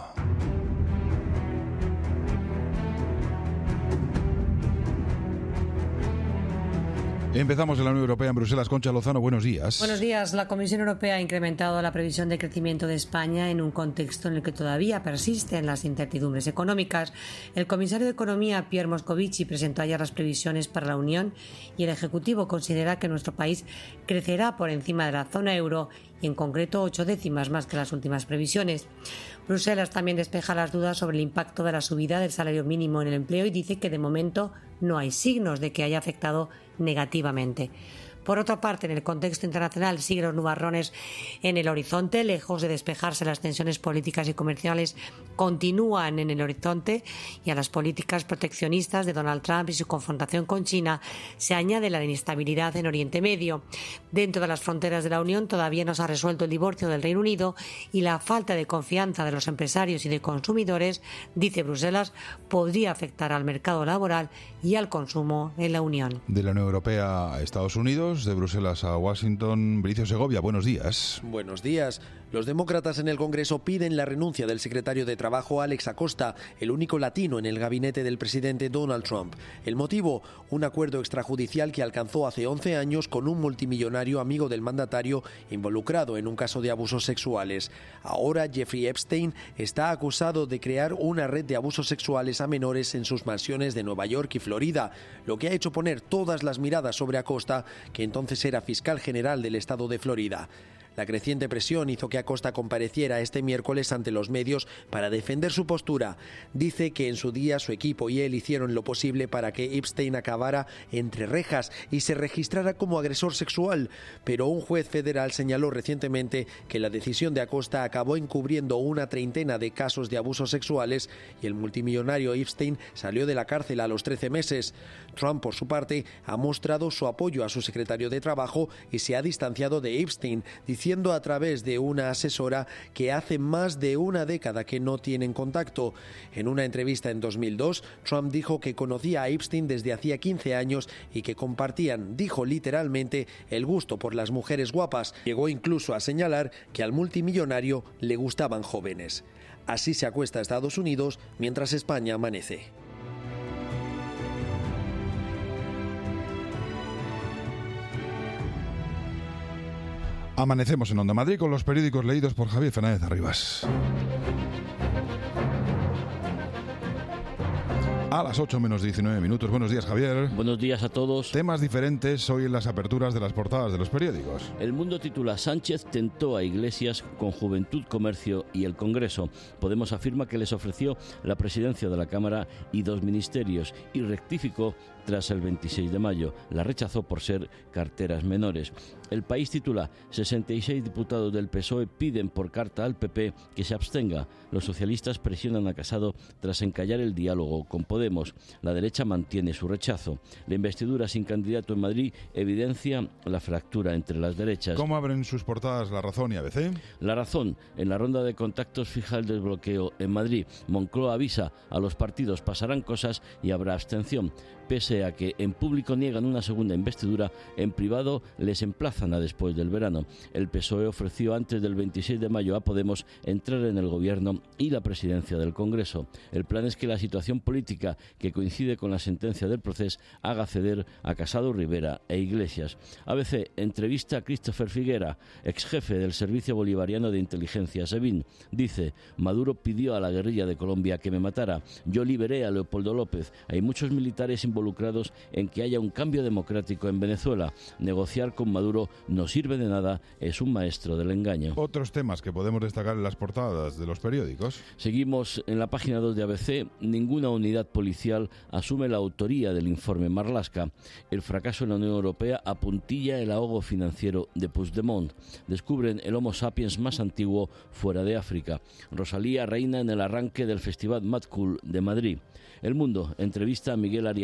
Empezamos en la Unión Europea, en Bruselas. Concha Lozano, buenos días. Buenos días. La Comisión Europea ha incrementado la previsión de crecimiento de España en un contexto en el que todavía persisten las incertidumbres económicas. El comisario de Economía, Pierre Moscovici, presentó ayer las previsiones para la Unión y el Ejecutivo considera que nuestro país crecerá por encima de la zona euro y en concreto ocho décimas más que las últimas previsiones. Bruselas también despeja las dudas sobre el impacto de la subida del salario mínimo en el empleo y dice que de momento no hay signos de que haya afectado negativamente. Por otra parte, en el contexto internacional siguen los nubarrones en el horizonte. Lejos de despejarse, las tensiones políticas y comerciales continúan en el horizonte y a las políticas proteccionistas de Donald Trump y su confrontación con China se añade la inestabilidad en Oriente Medio. Dentro de las fronteras de la Unión todavía no se ha resuelto el divorcio del Reino Unido y la falta de confianza de los empresarios y de consumidores, dice Bruselas, podría afectar al mercado laboral y al consumo en la Unión. De la Unión Europea a Estados Unidos, de Bruselas a Washington, Bricio Segovia, buenos días. Buenos días. Los demócratas en el Congreso piden la renuncia del secretario de Trabajo Alex Acosta, el único latino en el gabinete del presidente Donald Trump. El motivo, un acuerdo extrajudicial que alcanzó hace once años con un multimillonario amigo del mandatario involucrado en un caso de abusos sexuales. Ahora Jeffrey Epstein está acusado de crear una red de abusos sexuales a menores en sus mansiones de Nueva York y Florida, lo que ha hecho poner todas las miradas sobre Acosta, que entonces era fiscal general del estado de Florida. La creciente presión hizo que Acosta compareciera este miércoles ante los medios para defender su postura. Dice que en su día su equipo y él hicieron lo posible para que Epstein acabara entre rejas y se registrara como agresor sexual, pero un juez federal señaló recientemente que la decisión de Acosta acabó encubriendo una treintena de casos de abusos sexuales y el multimillonario Epstein salió de la cárcel a los trece meses. Trump, por su parte, ha mostrado su apoyo a su secretario de Trabajo y se ha distanciado de Epstein, diciendo a través de una asesora que hace más de una década que no tienen contacto. En una entrevista en dos mil dos, Trump dijo que conocía a Epstein desde hacía quince años y que compartían, dijo literalmente, el gusto por las mujeres guapas. Llegó incluso a señalar que al multimillonario le gustaban jóvenes. Así se acuesta Estados Unidos mientras España amanece. Amanecemos en Onda Madrid con los periódicos leídos por Javier Fernández Arribas. A las ocho menos diecinueve minutos. Buenos días, Javier. Buenos días a todos. Temas diferentes hoy en las aperturas de las portadas de los periódicos. El Mundo titula: Sánchez tentó a Iglesias con Juventud, Comercio y el Congreso. Podemos afirma que les ofreció la presidencia de la Cámara y dos ministerios y rectificó tras el veintiséis de mayo. La rechazó por ser carteras menores. El País titula: sesenta y seis diputados del P S O E piden por carta al P P que se abstenga. Los socialistas presionan a Casado tras encallar el diálogo con Podemos. La derecha mantiene su rechazo. La investidura sin candidato en Madrid evidencia la fractura entre las derechas. ¿Cómo abren sus portadas La Razón y A B C? La Razón, en la ronda de contactos fija el desbloqueo en Madrid. Moncloa avisa a los partidos: pasarán cosas y habrá abstención. Pese a que en público niegan una segunda investidura, en privado les emplazan a después del verano. El P S O E ofreció antes del veintiséis de mayo a Podemos entrar en el gobierno y la presidencia del Congreso. El plan es que la situación política, que coincide con la sentencia del proceso, haga ceder a Casado, Rivera e Iglesias. A B C entrevista a Christopher Figuera, ex jefe del Servicio Bolivariano de Inteligencia SEBIN. Dice: Maduro pidió a la guerrilla de Colombia que me matara. Yo liberé a Leopoldo López. Hay muchos militares involucrados en que haya un cambio democrático en Venezuela. Negociar con Maduro no sirve de nada, es un maestro del engaño. Otros temas que podemos destacar en las portadas de los periódicos. Seguimos en la página dos de A B C. Ninguna unidad policial asume la autoría del informe Marlaska. El fracaso en la Unión Europea apuntilla el ahogo financiero de Puigdemont. Descubren el Homo sapiens más antiguo fuera de África. Rosalía reina en el arranque del Festival Mad Cool de Madrid. El Mundo entrevista a Miguel Arias Cañete,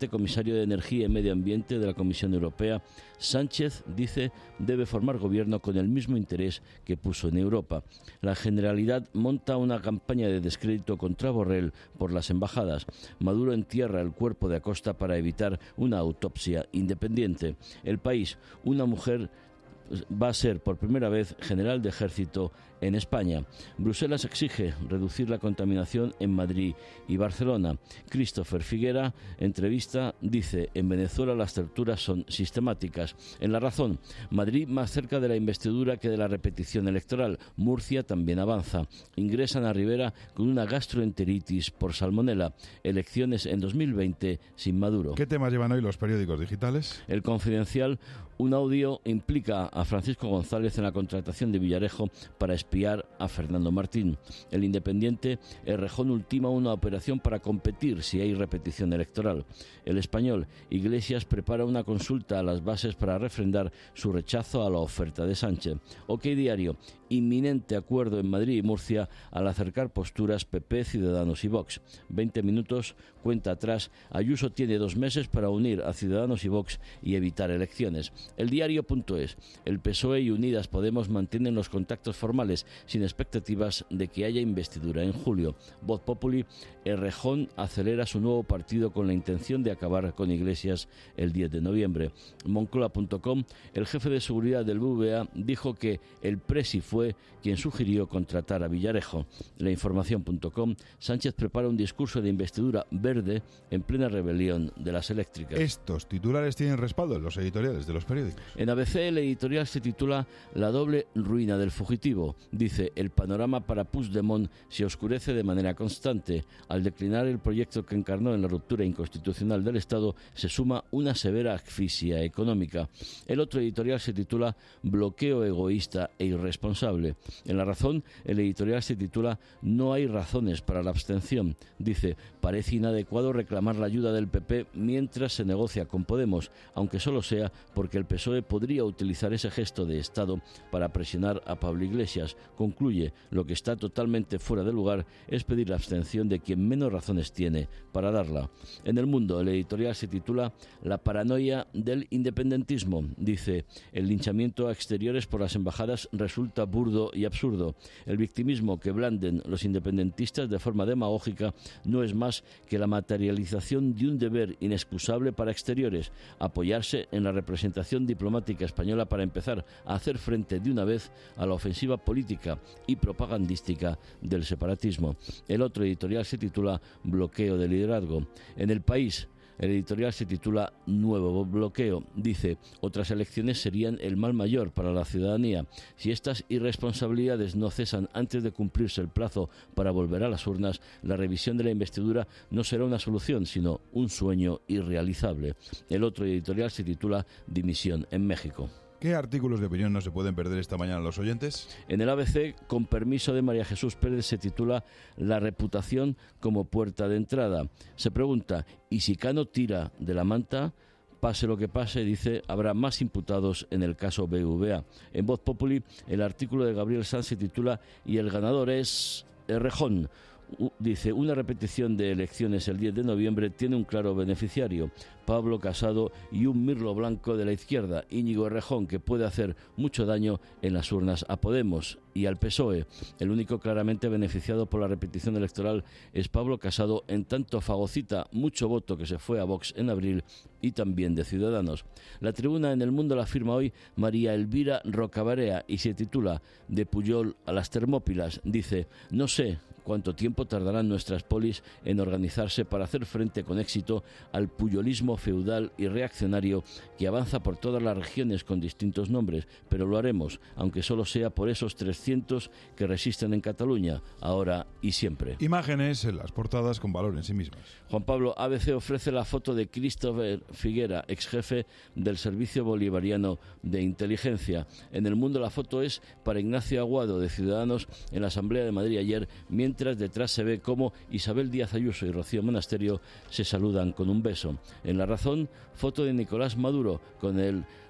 Cañete, comisario de Energía y Medio Ambiente de la Comisión Europea, Sánchez dice debe formar gobierno con el mismo interés que puso en Europa. La Generalidad monta una campaña de descrédito contra Borrell por las embajadas. Maduro entierra el cuerpo de Acosta para evitar una autopsia independiente. El País, una mujer va a ser por primera vez general de ejército en España. Bruselas exige reducir la contaminación en Madrid y Barcelona. Christopher Figuera, entrevista, dice: en Venezuela las torturas son sistemáticas. En La Razón, Madrid más cerca de la investidura que de la repetición electoral. Murcia también avanza. Ingresan a Rivera con una gastroenteritis por salmonela. Elecciones en dos mil veinte sin Maduro. ¿Qué temas llevan hoy los periódicos digitales? El Confidencial, un audio implica a Francisco González en la contratación de Villarejo para espiar a Fernando Martín. El Independiente, Errejón ultima una operación para competir si hay repetición electoral. El Español, Iglesias prepara una consulta a las bases para refrendar su rechazo a la oferta de Sánchez. OK Diario, inminente acuerdo en Madrid y Murcia al acercar posturas P P, Ciudadanos y Vox. veinte minutos, cuenta atrás, Ayuso tiene dos meses para unir a Ciudadanos y Vox y evitar elecciones. El Diario.es, el P S O E y Unidas Podemos mantienen los contactos formales sin expectativas de que haya investidura en julio. Voz Populi, Errejón acelera su nuevo partido con la intención de acabar con Iglesias el diez de noviembre. Moncloa punto com, el jefe de seguridad del B B V A dijo que el Presi fue quien sugirió contratar a Villarejo. La Información punto com, Sánchez prepara un discurso de investidura verde en plena rebelión de las eléctricas. Estos titulares tienen respaldo en los editoriales de los periódicos. En A B C el editorial se titula La doble ruina del fugitivo. Dice: el panorama para Puigdemont se oscurece de manera constante. Al declinar el proyecto que encarnó en la ruptura inconstitucional del Estado, se suma una severa asfixia económica. El otro editorial se titula Bloqueo egoísta e irresponsable. En La Razón, el editorial se titula No hay razones para la abstención. Dice: parece inadecuado reclamar la ayuda del P P mientras se negocia con Podemos, aunque solo sea porque el P S O E podría utilizar ese gesto de Estado para presionar a Pablo Iglesias. Concluye: lo que está totalmente fuera de lugar es pedir la abstención de quien menos razones tiene para darla. En El Mundo, el editorial se titula La paranoia del independentismo. Dice: el linchamiento a exteriores por las embajadas resulta burdo y absurdo. El victimismo que blanden los independentistas de forma demagógica no es más que la materialización de un deber inexcusable para exteriores: apoyarse en la representación diplomática española para empezar a hacer frente de una vez a la ofensiva política y propagandística del separatismo. El otro editorial se titula Bloqueo de liderazgo. En El País, el editorial se titula Nuevo bloqueo. Dice: otras elecciones serían el mal mayor para la ciudadanía. Si estas irresponsabilidades no cesan antes de cumplirse el plazo para volver a las urnas, la revisión de la investidura no será una solución, sino un sueño irrealizable. El otro editorial se titula Dimisión en México. ¿Qué artículos de opinión no se pueden perder esta mañana los oyentes? En el A B C, con permiso de María Jesús Pérez, se titula La reputación como puerta de entrada. Se pregunta: ¿y si Cano tira de la manta? Pase lo que pase, dice, habrá más imputados en el caso B B V A. En Voz Populi, el artículo de Gabriel Sanz se titula Y el ganador es Errejón. Dice: una repetición de elecciones el diez de noviembre tiene un claro beneficiario, Pablo Casado, y un mirlo blanco de la izquierda, Íñigo Errejón, que puede hacer mucho daño en las urnas a Podemos y al P S O E. El único claramente beneficiado por la repetición electoral es Pablo Casado, en tanto fagocita mucho voto que se fue a Vox en abril y también de Ciudadanos. La Tribuna en El Mundo la firma hoy María Elvira Rocabarea y se titula De Pujol a las Termópilas. Dice: no sé cuánto tiempo tardarán nuestras polis en organizarse para hacer frente con éxito al puyolismo feudal y reaccionario que avanza por todas las regiones con distintos nombres, pero lo haremos, aunque solo sea por esos trescientos que resisten en Cataluña, ahora y siempre. Imágenes en las portadas con valor en sí mismas. Juan Pablo, A B C ofrece la foto de Christopher Figuera, ex jefe del Servicio Bolivariano de Inteligencia. En El Mundo la foto es para Ignacio Aguado, de Ciudadanos, en la Asamblea de Madrid ayer, mientras detrás se ve cómo Isabel Díaz Ayuso y Rocío Monasterio se saludan con un beso. En La Razón, foto de Nicolás Maduro con el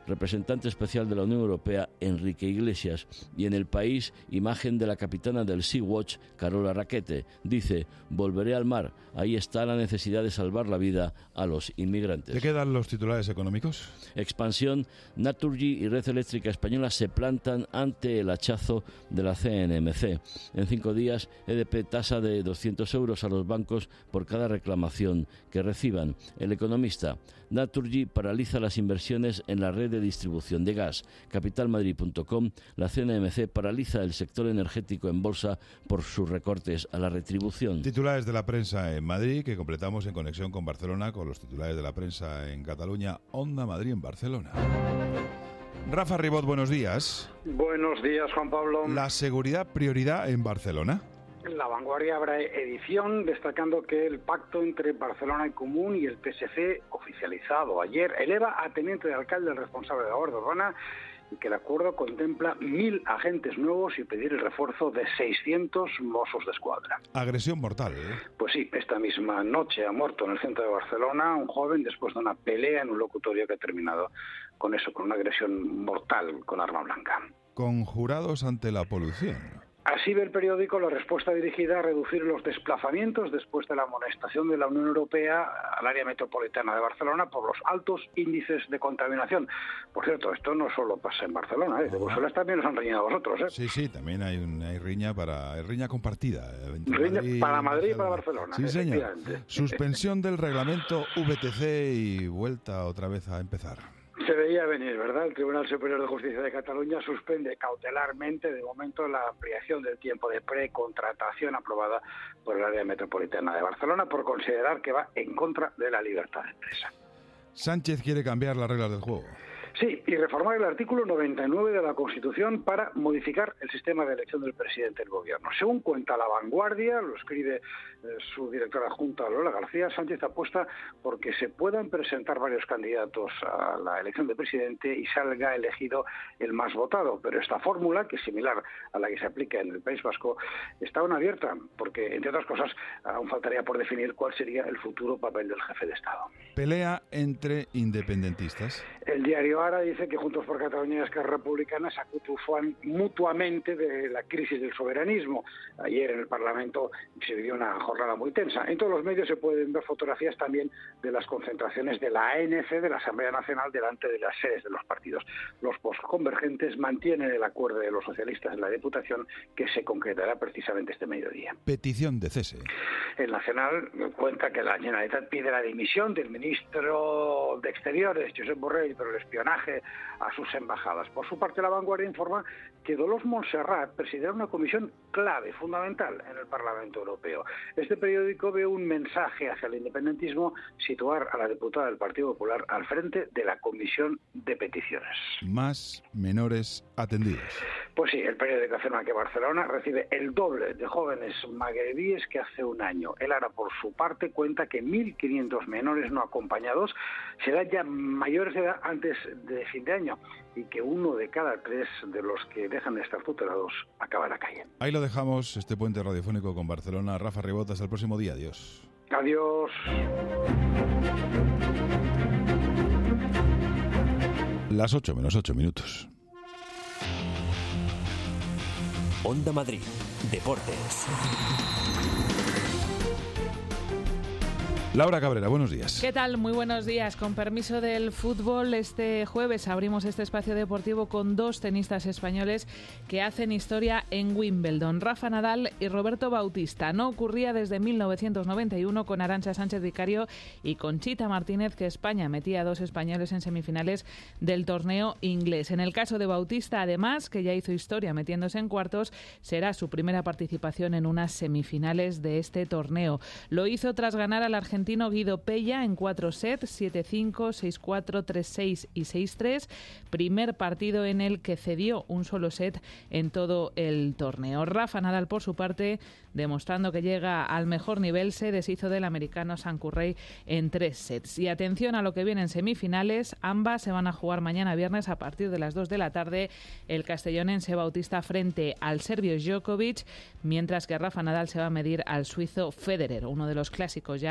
representante especial de la Unión Europea, Enrique Iglesias. Y en El País, imagen de la capitana del Sea-Watch, Carola Rackete. Dice: volveré al mar. Ahí está la necesidad de salvar la vida a los inmigrantes. ¿Te quedan los titulares económicos? Expansión. Naturgy y Red Eléctrica Española se plantan ante el hachazo de la C N M C. En cinco días, E D P tasa de doscientos euros a los bancos por cada reclamación que reciban. El Economista. Naturgy paraliza las inversiones en la red de distribución de gas. capital madrid punto com. La C N M C paraliza el sector energético en bolsa por sus recortes a la retribución. Titulares de la prensa en Madrid, que completamos en conexión con Barcelona con los titulares de la prensa en Cataluña. Onda Madrid en Barcelona. Rafa Ribot, buenos días. Buenos días, Juan Pablo. ¿La seguridad prioridad en Barcelona? La Vanguardia habrá edición destacando que el pacto entre Barcelona en Común y el P S C, oficializado ayer, eleva a teniente de alcalde el responsable de la Guardia Urbana y que el acuerdo contempla mil agentes nuevos y pedir el refuerzo de seiscientos Mossos de Escuadra. Agresión mortal, ¿eh? Pues sí, esta misma noche ha muerto en el centro de Barcelona un joven después de una pelea en un locutorio que ha terminado con eso, con una agresión mortal con arma blanca. Conjurados ante la polución. Así ve el periódico la respuesta dirigida a reducir los desplazamientos después de la amonestación de la Unión Europea al área metropolitana de Barcelona por los altos índices de contaminación. Por cierto, esto no solo pasa en Barcelona, ¿eh? De Bruselas también nos han reñido a vosotros, ¿eh? Sí, sí, también hay, un, hay riña para hay riña compartida. Riña Madrid, para Madrid y para Barcelona. Sí, señor. Suspensión del reglamento V T C y vuelta otra vez a empezar. Se veía venir, ¿verdad? El Tribunal Superior de Justicia de Cataluña suspende cautelarmente, de momento, la ampliación del tiempo de precontratación aprobada por el área metropolitana de Barcelona por considerar que va en contra de la libertad de empresa. Sánchez quiere cambiar las reglas del juego. Sí, y reformar el artículo noventa y nueve de la Constitución para modificar el sistema de elección del presidente del Gobierno. Según cuenta La Vanguardia, lo escribe eh, su directora adjunta Lola García, Sánchez apuesta porque se puedan presentar varios candidatos a la elección del presidente y salga elegido el más votado. Pero esta fórmula, que es similar a la que se aplica en el País Vasco, está aún abierta porque, entre otras cosas, aún faltaría por definir cuál sería el futuro papel del jefe de Estado. Pelea entre independentistas. El diario Ara dice que Juntos por Cataluña y Esquerra Republicana se acusan mutuamente de la crisis del soberanismo. Ayer en el Parlamento se vivió una jornada muy tensa. En todos los medios se pueden ver fotografías también de las concentraciones de la A N C, de la Asamblea Nacional, delante de las sedes de los partidos. Los postconvergentes mantienen el acuerdo de los socialistas en la Diputación, que se concretará precisamente este mediodía. Petición de cese. El Nacional cuenta que la Generalitat pide la dimisión del ministro de Exteriores, Josep Borrell, por el espionaje a sus embajadas. Por su parte, La Vanguardia informa que Dolors Montserrat presidirá una comisión clave, fundamental, en el Parlamento Europeo. Este periódico ve un mensaje hacia el independentismo: situar a la diputada del Partido Popular al frente de la Comisión de Peticiones. Más menores atendidos. Pues sí, el periódico afirma que Barcelona recibe el doble de jóvenes magrebíes que hace un año. El Ara, por su parte, cuenta que mil quinientos menores no acompañados serán ya mayores de edad antes de fin de año y que uno de cada tres de los que dejan de estar tutelados acaba en la calle. Ahí lo dejamos, este puente radiofónico con Barcelona. Rafa Ribot, hasta el próximo día. Adiós. Adiós. Las ocho menos ocho minutos. Onda Madrid, Deportes. Laura Cabrera, buenos días. ¿Qué tal? Muy buenos días. Con permiso del fútbol, este jueves abrimos este espacio deportivo con dos tenistas españoles que hacen historia en Wimbledon, Rafa Nadal y Roberto Bautista. No ocurría desde mil novecientos noventa y uno con Arantxa Sánchez Vicario y Conchita Martínez que España metía a dos españoles en semifinales del torneo inglés. En el caso de Bautista, además, que ya hizo historia metiéndose en cuartos, será su primera participación en unas semifinales de este torneo. Lo hizo tras ganar al argentino Guido Pella en cuatro sets, siete cinco, seis cuatro, tres seis y seis tres. Primer partido en el que cedió un solo set en todo el torneo. Rafa Nadal, por su parte, demostrando que llega al mejor nivel, se deshizo del americano Sam Curray en tres sets. Y atención a lo que viene en semifinales. Ambas se van a jugar mañana viernes a partir de las dos de la tarde. El castellonense Bautista frente al serbio Djokovic, mientras que Rafa Nadal se va a medir al suizo Federer, uno de los clásicos ya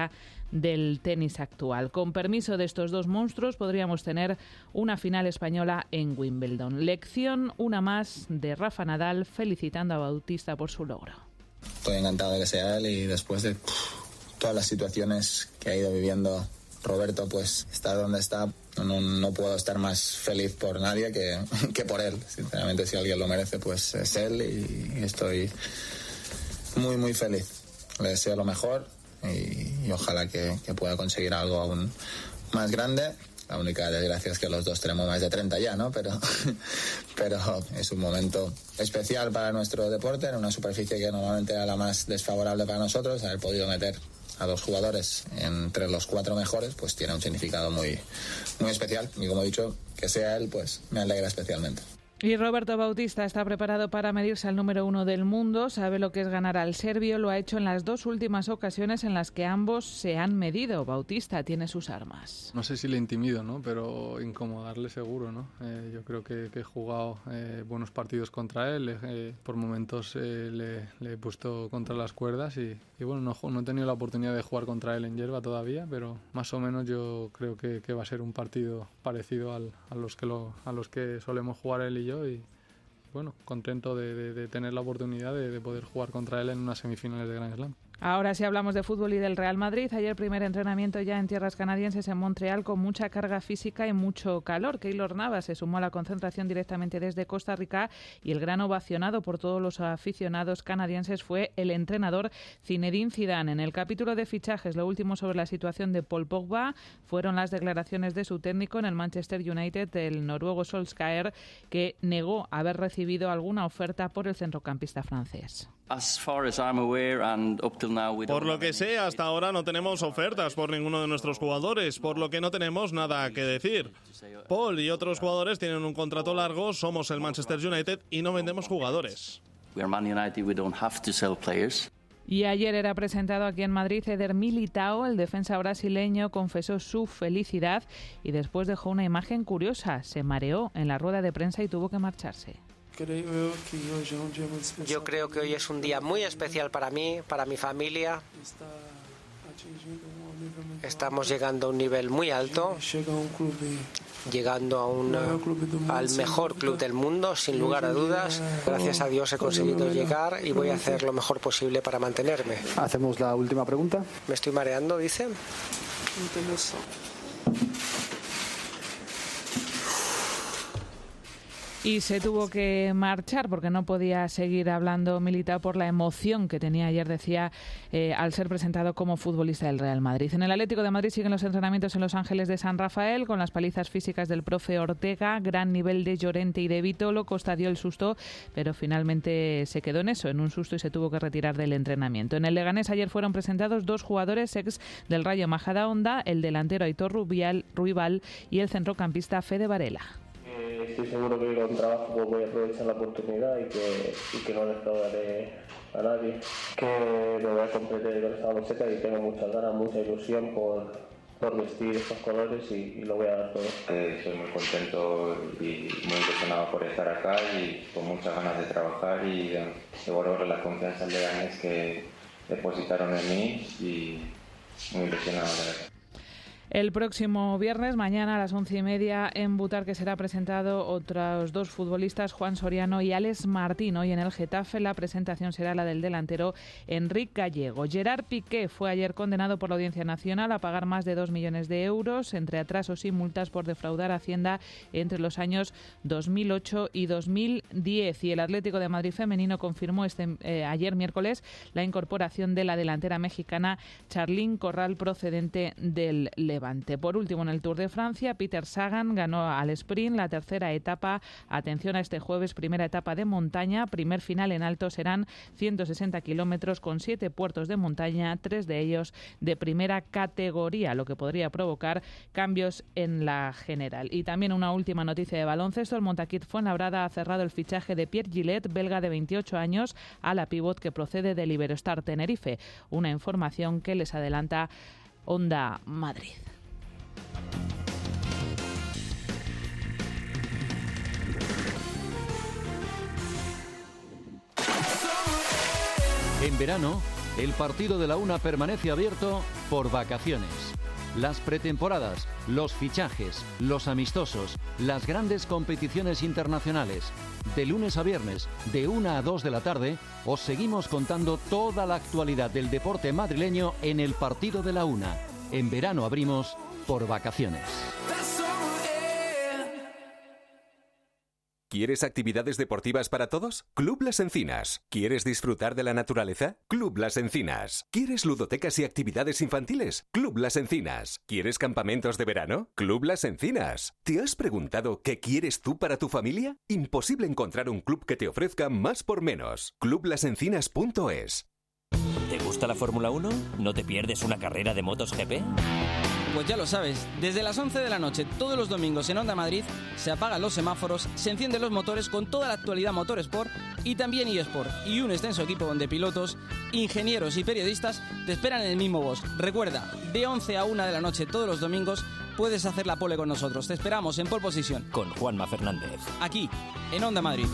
del tenis actual. Con permiso de estos dos monstruos podríamos tener una final española en Wimbledon. Lección una más de Rafa Nadal felicitando a Bautista por su logro. Estoy encantado de que sea él y después de pff, todas las situaciones que ha ido viviendo Roberto, pues está donde está. No, no puedo estar más feliz por nadie que, que por él. Sinceramente, si alguien lo merece, pues es él y estoy muy, muy feliz. Le deseo lo mejor y, y ojalá que, que pueda conseguir algo aún más grande. La única desgracia es que los dos tenemos más de treinta ya, ¿no? Pero, pero es un momento especial para nuestro deporte, en una superficie que normalmente era la más desfavorable para nosotros. Haber podido meter a dos jugadores entre los cuatro mejores, pues tiene un significado muy, muy especial. Y como he dicho, que sea él, pues me alegra especialmente. Y Roberto Bautista está preparado para medirse al número uno del mundo, sabe lo que es ganar al serbio, lo ha hecho en las dos últimas ocasiones en las que ambos se han medido. Bautista tiene sus armas. No sé si le intimido, ¿no? Pero incomodarle seguro, ¿no? Eh, yo creo que, que he jugado eh, buenos partidos contra él, eh, por momentos eh, le, le he puesto contra las cuerdas y, y bueno, no, no he tenido la oportunidad de jugar contra él en hierba todavía, pero más o menos yo creo que, que va a ser un partido parecido al, a, los que lo, a los que solemos jugar él y yo. Y bueno, contento de, de, de tener la oportunidad de, de poder jugar contra él en unas semifinales de Grand Slam. Ahora sí hablamos de fútbol y del Real Madrid. Ayer primer entrenamiento ya en tierras canadienses en Montreal con mucha carga física y mucho calor. Keylor Navas se sumó a la concentración directamente desde Costa Rica y el gran ovacionado por todos los aficionados canadienses fue el entrenador Zinedine Zidane. En el capítulo de fichajes, lo último sobre la situación de Paul Pogba fueron las declaraciones de su técnico en el Manchester United, el noruego Solskjaer, que negó haber recibido alguna oferta por el centrocampista francés. Por lo que sé, hasta ahora no tenemos ofertas por ninguno de nuestros jugadores, por lo que no tenemos nada que decir. Paul y otros jugadores tienen un contrato largo, somos el Manchester United y no vendemos jugadores. Y ayer era presentado aquí en Madrid Eder Militao, el defensa brasileño, confesó su felicidad y después dejó una imagen curiosa. Se mareó en la rueda de prensa y tuvo que marcharse. Yo creo que hoy es un día muy especial para mí, para mi familia. Estamos llegando a un nivel muy alto, llegando a un, al mejor club del mundo, sin lugar a dudas. Gracias a Dios he conseguido llegar y voy a hacer lo mejor posible para mantenerme. Hacemos la última pregunta. ¿Me estoy mareando, dice? Y se tuvo que marchar porque no podía seguir hablando Militao por la emoción que tenía ayer, decía, eh, al ser presentado como futbolista del Real Madrid. En el Atlético de Madrid siguen los entrenamientos en Los Ángeles de San Rafael con las palizas físicas del profe Ortega, gran nivel de Llorente y de Vitolo. Costa dio el susto, pero finalmente se quedó en eso, en un susto, y se tuvo que retirar del entrenamiento. En el Leganés ayer fueron presentados dos jugadores ex del Rayo Majadahonda, el delantero Aitor Rubial, Ruibal y el centrocampista Fede Varela. Estoy seguro que con trabajo pues voy a aprovechar la oportunidad y que, y que no defraudaré a nadie. Que me voy a competir con esta camiseta y tengo muchas ganas, mucha ilusión por, por vestir estos colores y, y lo voy a dar todo. Eh, estoy muy contento y muy impresionado por estar acá y con muchas ganas de trabajar y de devolver la confianza al Leganés que depositaron en mí y muy impresionado de verdad. El próximo viernes, mañana a las once y media, en Butarque será presentado otros dos futbolistas, Juan Soriano y Alex Martín. Hoy en el Getafe la presentación será la del delantero Enric Gallego. Gerard Piqué fue ayer condenado por la Audiencia Nacional a pagar más de dos millones de euros entre atrasos y multas por defraudar a Hacienda entre los años dos mil ocho y dos mil diez. Y el Atlético de Madrid femenino confirmó este eh, ayer miércoles la incorporación de la delantera mexicana Charlín Corral, procedente del Levante. Por último, en el Tour de Francia, Peter Sagan ganó al sprint la tercera etapa. Atención a este jueves, primera etapa de montaña, primer final en alto, serán ciento sesenta kilómetros con siete puertos de montaña, tres de ellos de primera categoría, lo que podría provocar cambios en la general. Y también una última noticia de baloncesto, el Montaquit Fuenlabrada ha cerrado el fichaje de Pierre Gillet, belga de veintiocho años, a la pívot que procede del Iberostar Tenerife, una información que les adelanta Onda Madrid. En verano, el partido de la Una permanece abierto por vacaciones. Las pretemporadas, los fichajes, los amistosos, las grandes competiciones internacionales. De lunes a viernes, de una a dos de la tarde, os seguimos contando toda la actualidad del deporte madrileño en el Partido de la Una. En verano abrimos por vacaciones. ¿Quieres actividades deportivas para todos? Club Las Encinas. ¿Quieres disfrutar de la naturaleza? Club Las Encinas. ¿Quieres ludotecas y actividades infantiles? Club Las Encinas. ¿Quieres campamentos de verano? Club Las Encinas. ¿Te has preguntado qué quieres tú para tu familia? Imposible encontrar un club que te ofrezca más por menos. club las encinas punto es. ¿Te gusta la Fórmula uno? ¿No te pierdes una carrera de MotoGP? Pues ya lo sabes, desde las once de la noche todos los domingos en Onda Madrid se apagan los semáforos, se encienden los motores con toda la actualidad Motorsport y también eSport, y un extenso equipo donde pilotos, ingenieros y periodistas te esperan en el mismo box. Recuerda, de once a una de la noche todos los domingos puedes hacer la pole con nosotros. Te esperamos en Pole Position con Juanma Fernández, aquí en Onda Madrid.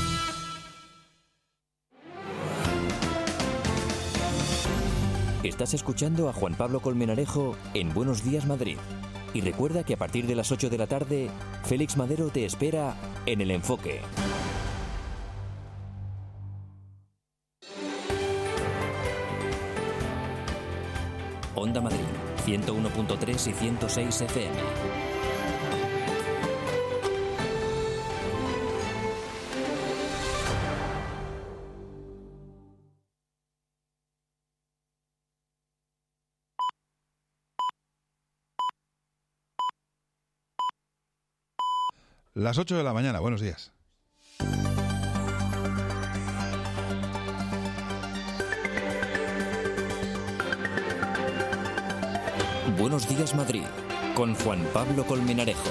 Estás escuchando a Juan Pablo Colmenarejo en Buenos Días Madrid. Y recuerda que a partir de las ocho de la tarde, Félix Madero te espera en El Enfoque. Onda Madrid, ciento uno punto tres y ciento seis F M. Las ocho de la mañana, buenos días. Buenos días Madrid, con Juan Pablo Colmenarejo.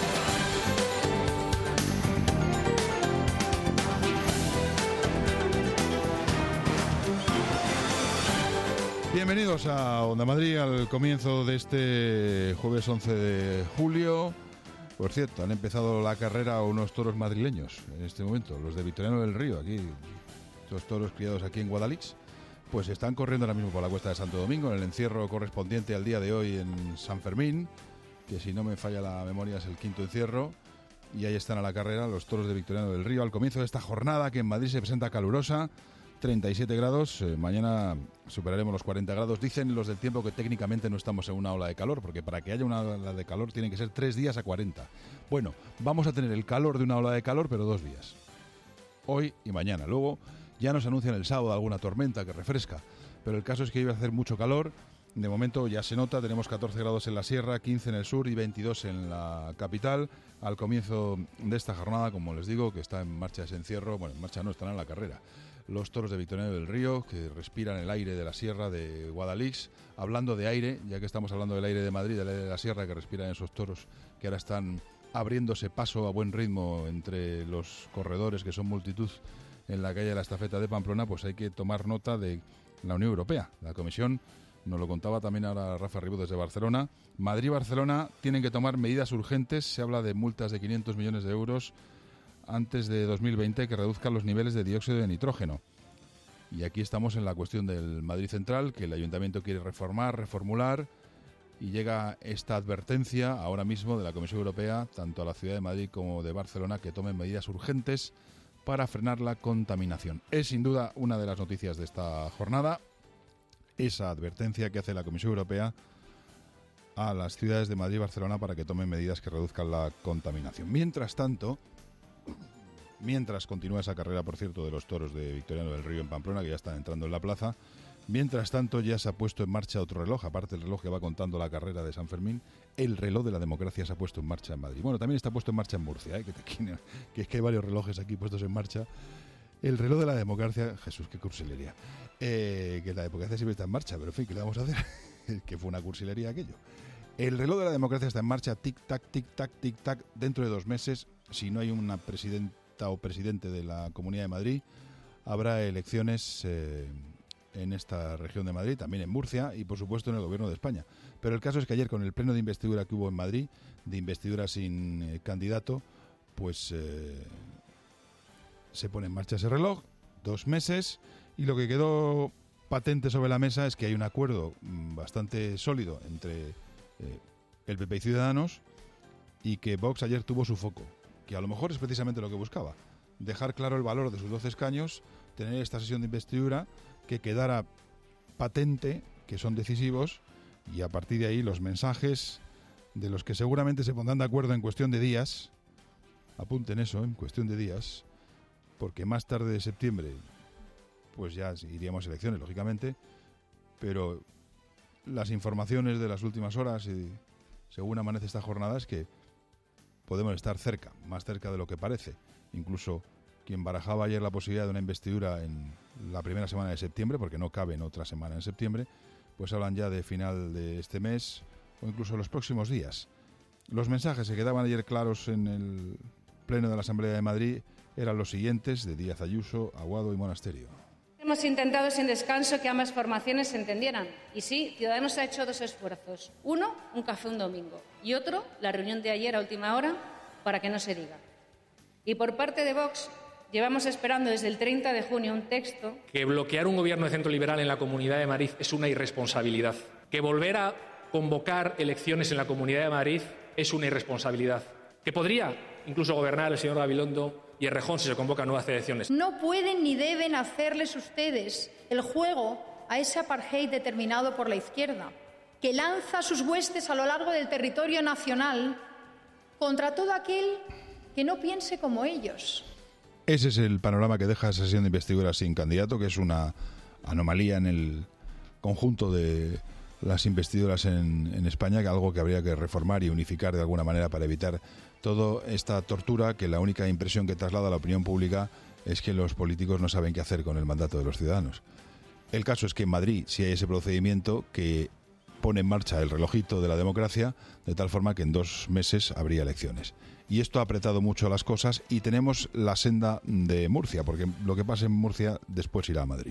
Bienvenidos a Onda Madrid, al comienzo de este jueves once de julio. Por cierto, han empezado la carrera unos toros madrileños en este momento, los de Victoriano del Río, aquí, estos toros criados aquí en Guadalix, pues están corriendo ahora mismo por la Cuesta de Santo Domingo, en el encierro correspondiente al día de hoy en San Fermín, que si no me falla la memoria es el quinto encierro, y ahí están a la carrera los toros de Victoriano del Río, al comienzo de esta jornada que en Madrid se presenta calurosa, treinta y siete grados, eh, mañana superaremos los cuarenta grados. Dicen los del tiempo que técnicamente no estamos en una ola de calor, porque para que haya una ola de calor tienen que ser tres días a cuarenta. Bueno, vamos a tener el calor de una ola de calor, pero dos días. Hoy y mañana. Luego ya nos anuncian el sábado alguna tormenta que refresca, pero el caso es que iba a hacer mucho calor. De momento ya se nota, tenemos catorce grados en la sierra, quince en el sur y veintidós en la capital. Al comienzo de esta jornada, como les digo, que está en marcha ese encierro, bueno, en marcha no, están en la carrera. Los toros de Victoriano del Río, que respiran el aire de la sierra de Guadalix. Hablando de aire, ya que estamos hablando del aire de Madrid, del aire de la sierra, que respiran esos toros que ahora están abriéndose paso a buen ritmo entre los corredores, que son multitud en la calle de la Estafeta de Pamplona, pues hay que tomar nota de la Unión Europea. La Comisión, nos lo contaba también ahora Rafa Ribó desde Barcelona, Madrid y Barcelona tienen que tomar medidas urgentes. Se habla de multas de quinientos millones de euros antes de dos mil veinte que reduzcan los niveles de dióxido de nitrógeno. Y aquí estamos en la cuestión del Madrid Central, que el Ayuntamiento quiere reformar, reformular, y llega esta advertencia ahora mismo de la Comisión Europea, tanto a la ciudad de Madrid como de Barcelona, que tomen medidas urgentes para frenar la contaminación. Es sin duda una de las noticias de esta jornada, esa advertencia que hace la Comisión Europea a las ciudades de Madrid y Barcelona para que tomen medidas que reduzcan la contaminación. Mientras tanto, mientras continúa esa carrera, por cierto, de los toros de Victoriano del Río en Pamplona, que ya están entrando en la plaza, mientras tanto ya se ha puesto en marcha otro reloj, aparte del reloj que va contando la carrera de San Fermín, el reloj de la democracia se ha puesto en marcha en Madrid. Bueno, también está puesto en marcha en Murcia, ¿eh? que, te, que es que hay varios relojes aquí puestos en marcha. El reloj de la democracia, Jesús, qué cursilería, eh, que la democracia siempre está en marcha, pero en fin, ¿qué le vamos a hacer? Que fue una cursilería aquello. El reloj de la democracia está en marcha, tic-tac, tic-tac, tic-tac, dentro de dos meses, si no hay una presidenta o presidente de la Comunidad de Madrid, habrá elecciones eh, en esta región de Madrid, también en Murcia y, por supuesto, en el Gobierno de España. Pero el caso es que ayer, con el pleno de investidura que hubo en Madrid, de investidura sin eh, candidato, pues eh, se pone en marcha ese reloj, dos meses, y lo que quedó patente sobre la mesa es que hay un acuerdo bastante sólido entre eh, el P P y Ciudadanos, y que Vox ayer tuvo su foco, que a lo mejor es precisamente lo que buscaba, dejar claro el valor de sus doce escaños, tener esta sesión de investidura, que quedara patente que son decisivos, y a partir de ahí los mensajes de los que seguramente se pondrán de acuerdo en cuestión de días, apunten eso, en cuestión de días, porque más tarde de septiembre pues ya iríamos a elecciones, lógicamente, pero las informaciones de las últimas horas y según amanece esta jornada es que podemos estar cerca, más cerca de lo que parece. Incluso quien barajaba ayer la posibilidad de una investidura en la primera semana de septiembre, porque no cabe en otra semana en septiembre, pues hablan ya de final de este mes o incluso los próximos días. Los mensajes que quedaban ayer claros en el Pleno de la Asamblea de Madrid eran los siguientes, de Díaz Ayuso, Aguado y Monasterio. Hemos intentado sin descanso que ambas formaciones se entendieran. Y sí, Ciudadanos ha hecho dos esfuerzos. Uno, un café un domingo. Y otro, la reunión de ayer a última hora, para que no se diga. Y por parte de Vox, llevamos esperando desde el treinta de junio un texto. Que bloquear un gobierno de centro liberal en la Comunidad de Madrid es una irresponsabilidad. Que volver a convocar elecciones en la Comunidad de Madrid es una irresponsabilidad. Que podría incluso gobernar el señor Gabilondo y Errejón si se convocan nuevas elecciones. No pueden ni deben hacerles ustedes el juego a ese apartheid determinado por la izquierda, que lanza sus huestes a lo largo del territorio nacional contra todo aquel que no piense como ellos. Ese es el panorama que deja esa sesión de investidura sin candidato, que es una anomalía en el conjunto de las investiduras en, en España, que algo que habría que reformar y unificar de alguna manera para evitar toda esta tortura, que la única impresión que traslada a la opinión pública es que los políticos no saben qué hacer con el mandato de los ciudadanos. El caso es que en Madrid sí hay ese procedimiento que pone en marcha el relojito de la democracia, de tal forma que en dos meses habría elecciones. Y esto ha apretado mucho las cosas y tenemos la senda de Murcia, porque lo que pasa en Murcia después irá a Madrid.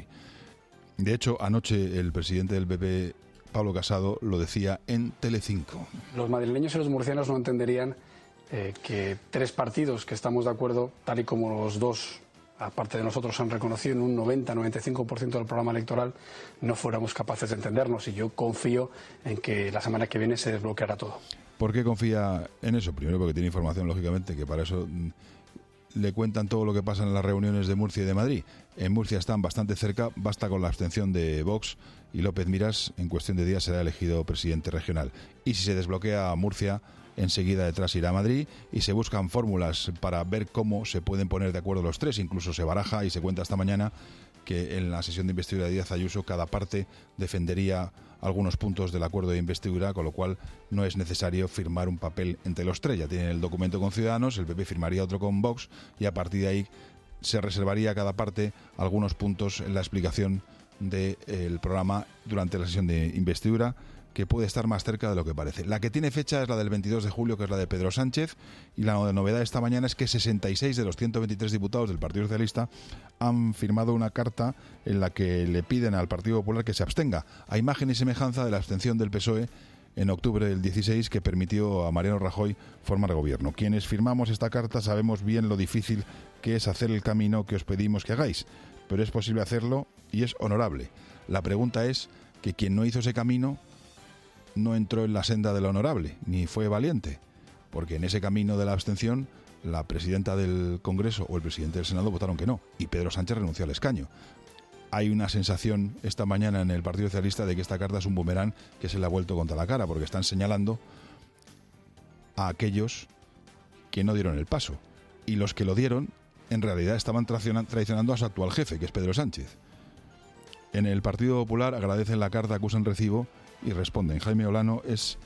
De hecho, anoche el presidente del P P, Pablo Casado, lo decía en Telecinco. Los madrileños y los murcianos no entenderían eh, que tres partidos que estamos de acuerdo, tal y como los dos, aparte de nosotros, han reconocido en un noventa a noventa y cinco por ciento del programa electoral, no fuéramos capaces de entendernos. Y yo confío en que la semana que viene se desbloqueará todo. ¿Por qué confía en eso? Primero porque tiene información, lógicamente, que para eso le cuentan todo lo que pasa en las reuniones de Murcia y de Madrid. En Murcia están bastante cerca, basta con la abstención de Vox y López Miras en cuestión de días será elegido presidente regional. Y si se desbloquea Murcia, enseguida detrás irá a Madrid y se buscan fórmulas para ver cómo se pueden poner de acuerdo los tres. Incluso se baraja y se cuenta esta mañana que en la sesión de investidura de Díaz Ayuso cada parte defendería algunos puntos del acuerdo de investidura, con lo cual no es necesario firmar un papel entre los tres. Ya tienen el documento con Ciudadanos, el P P firmaría otro con Vox y a partir de ahí se reservaría a cada parte algunos puntos en la explicación del programa durante la sesión de investidura, que puede estar más cerca de lo que parece. La que tiene fecha es la del veintidós de julio, que es la de Pedro Sánchez, y la novedad esta mañana es que sesenta y seis de los ciento veintitrés diputados del Partido Socialista han firmado una carta en la que le piden al Partido Popular que se abstenga, a imagen y semejanza de la abstención del P S O E en octubre del dieciséis, que permitió a Mariano Rajoy formar gobierno. Quienes firmamos esta carta sabemos bien lo difícil que es hacer el camino que os pedimos que hagáis, pero es posible hacerlo y es honorable. La pregunta es que quien no hizo ese camino no entró en la senda de lo honorable, ni fue valiente, porque en ese camino de la abstención la presidenta del Congreso o el presidente del Senado votaron que no, y Pedro Sánchez renunció al escaño. Hay una sensación esta mañana en el Partido Socialista de que esta carta es un boomerang que se le ha vuelto contra la cara, porque están señalando a aquellos que no dieron el paso, y los que lo dieron en realidad estaban traicionando a su actual jefe, que es Pedro Sánchez. En el Partido Popular agradecen la carta, acusan recibo y responden. Jaime Olano es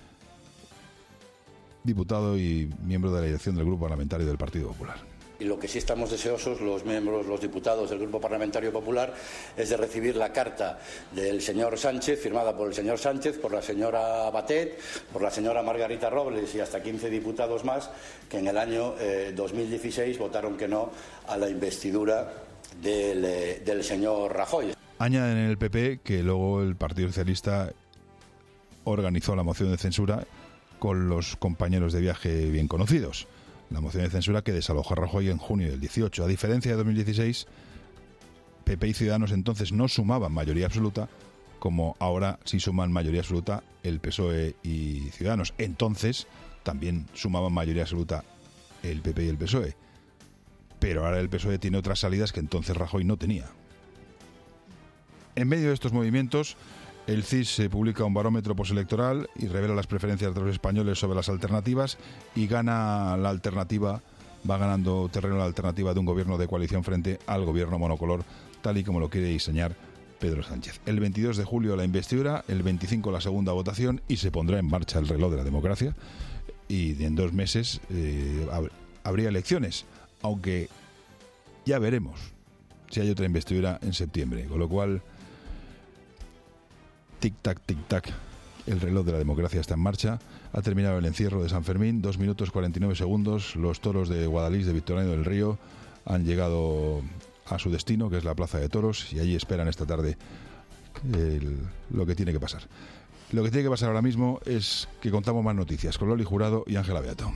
diputado y miembro de la dirección del Grupo Parlamentario del Partido Popular. Y lo que sí estamos deseosos, los miembros, los diputados del Grupo Parlamentario Popular, es de recibir la carta del señor Sánchez, firmada por el señor Sánchez, por la señora Batet, por la señora Margarita Robles y hasta quince diputados más, que en el año eh, dos mil dieciséis votaron que no a la investidura del, eh, del señor Rajoy. Añaden en el P P que luego el Partido Socialista organizó la moción de censura con los compañeros de viaje bien conocidos. La moción de censura que desalojó a Rajoy en junio del dieciocho. A diferencia de dos mil dieciséis, P P P y Ciudadanos entonces no sumaban mayoría absoluta, como ahora sí suman mayoría absoluta el P S O E y Ciudadanos. Entonces también sumaban mayoría absoluta el P P y el P S O E. Pero ahora el P S O E tiene otras salidas que entonces Rajoy no tenía. En medio de estos movimientos, el C I S publica un barómetro postelectoral y revela las preferencias de los españoles sobre las alternativas, y gana la alternativa, va ganando terreno la alternativa de un gobierno de coalición frente al gobierno monocolor, tal y como lo quiere diseñar Pedro Sánchez. El veintidós de julio la investidura, el veinticinco la segunda votación, y se pondrá en marcha el reloj de la democracia, y en dos meses eh, habría elecciones, aunque ya veremos si hay otra investidura en septiembre, con lo cual tic-tac, tic-tac, el reloj de la democracia está en marcha. Ha terminado el encierro de San Fermín, dos minutos cuarenta y nueve segundos. Los toros de Guadalís, de Victoriano del Río, han llegado a su destino, que es la Plaza de Toros, y allí esperan esta tarde el, lo que tiene que pasar. Lo que tiene que pasar ahora mismo es que contamos más noticias con Loli Jurado y Ángela Beato.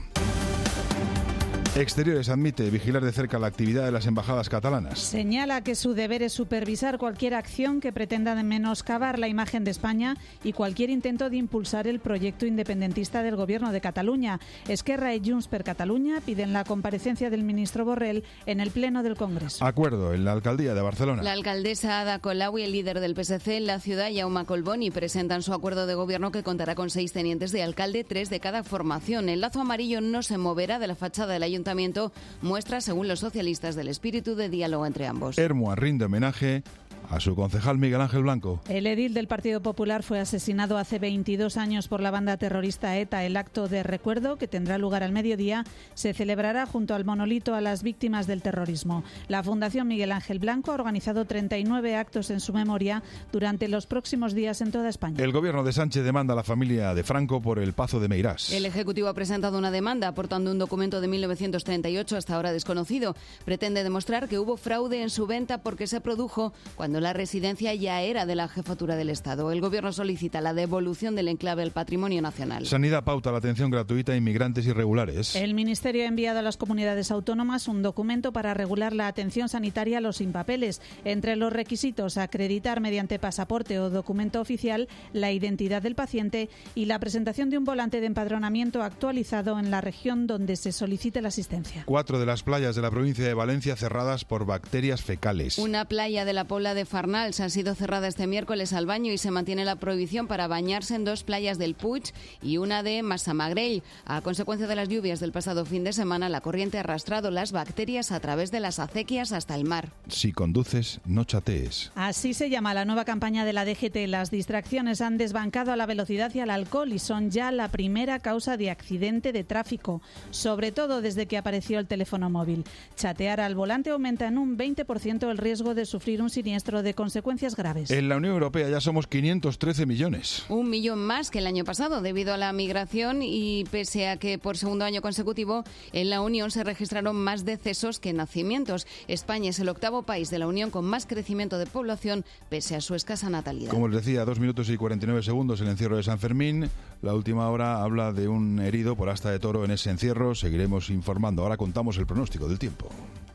Exteriores admite vigilar de cerca la actividad de las embajadas catalanas. Señala que su deber es supervisar cualquier acción que pretenda menoscabar la imagen de España y cualquier intento de impulsar el proyecto independentista del Gobierno de Cataluña. Esquerra y Junts per Catalunya piden la comparecencia del ministro Borrell en el Pleno del Congreso. Acuerdo en la alcaldía de Barcelona. La alcaldesa Ada Colau y el líder del P S C en la ciudad, Jaume Collboni, presentan su acuerdo de gobierno, que contará con seis tenientes de alcalde, tres de cada formación. El lazo amarillo no se moverá de la fachada del ayuntamiento. Muestra, según los socialistas, del espíritu de diálogo entre ambos. Ermua rinde homenaje a su concejal Miguel Ángel Blanco. El edil del Partido Popular fue asesinado hace veintidós años por la banda terrorista ETA. El acto de recuerdo, que tendrá lugar al mediodía, se celebrará junto al monolito a las víctimas del terrorismo. La Fundación Miguel Ángel Blanco ha organizado treinta y nueve actos en su memoria durante los próximos días en toda España. El gobierno de Sánchez demanda a la familia de Franco por el Pazo de Meirás. El Ejecutivo ha presentado una demanda aportando un documento de mil novecientos treinta y ocho hasta ahora desconocido. Pretende demostrar que hubo fraude en su venta porque se produjo cuando la residencia ya era de la Jefatura del Estado. El Gobierno solicita la devolución del enclave al patrimonio nacional. Sanidad pauta la atención gratuita a inmigrantes irregulares. El Ministerio ha enviado a las comunidades autónomas un documento para regular la atención sanitaria a los sin papeles. Entre los requisitos, acreditar mediante pasaporte o documento oficial la identidad del paciente y la presentación de un volante de empadronamiento actualizado en la región donde se solicite la asistencia. Cuatro de las playas de la provincia de Valencia cerradas por bacterias fecales. Una playa de la Pobla de Farnals ha sido cerrada este miércoles al baño y se mantiene la prohibición para bañarse en dos playas del Puig y una de Massamagrell. A consecuencia de las lluvias del pasado fin de semana, la corriente ha arrastrado las bacterias a través de las acequias hasta el mar. Si conduces, no chatees. Así se llama la nueva campaña de la D G T. Las distracciones han desbancado a la velocidad y al alcohol y son ya la primera causa de accidente de tráfico, sobre todo desde que apareció el teléfono móvil. Chatear al volante aumenta en un veinte por ciento el riesgo de sufrir un siniestro de consecuencias graves. En la Unión Europea ya somos quinientos trece millones. Un millón más que el año pasado debido a la migración, y pese a que por segundo año consecutivo en la Unión se registraron más decesos que nacimientos. España es el octavo país de la Unión con más crecimiento de población pese a su escasa natalidad. Como les decía, dos minutos y cuarenta y nueve segundos el encierro de San Fermín. La última hora habla de un herido por asta de toro en ese encierro. Seguiremos informando. Ahora contamos el pronóstico del tiempo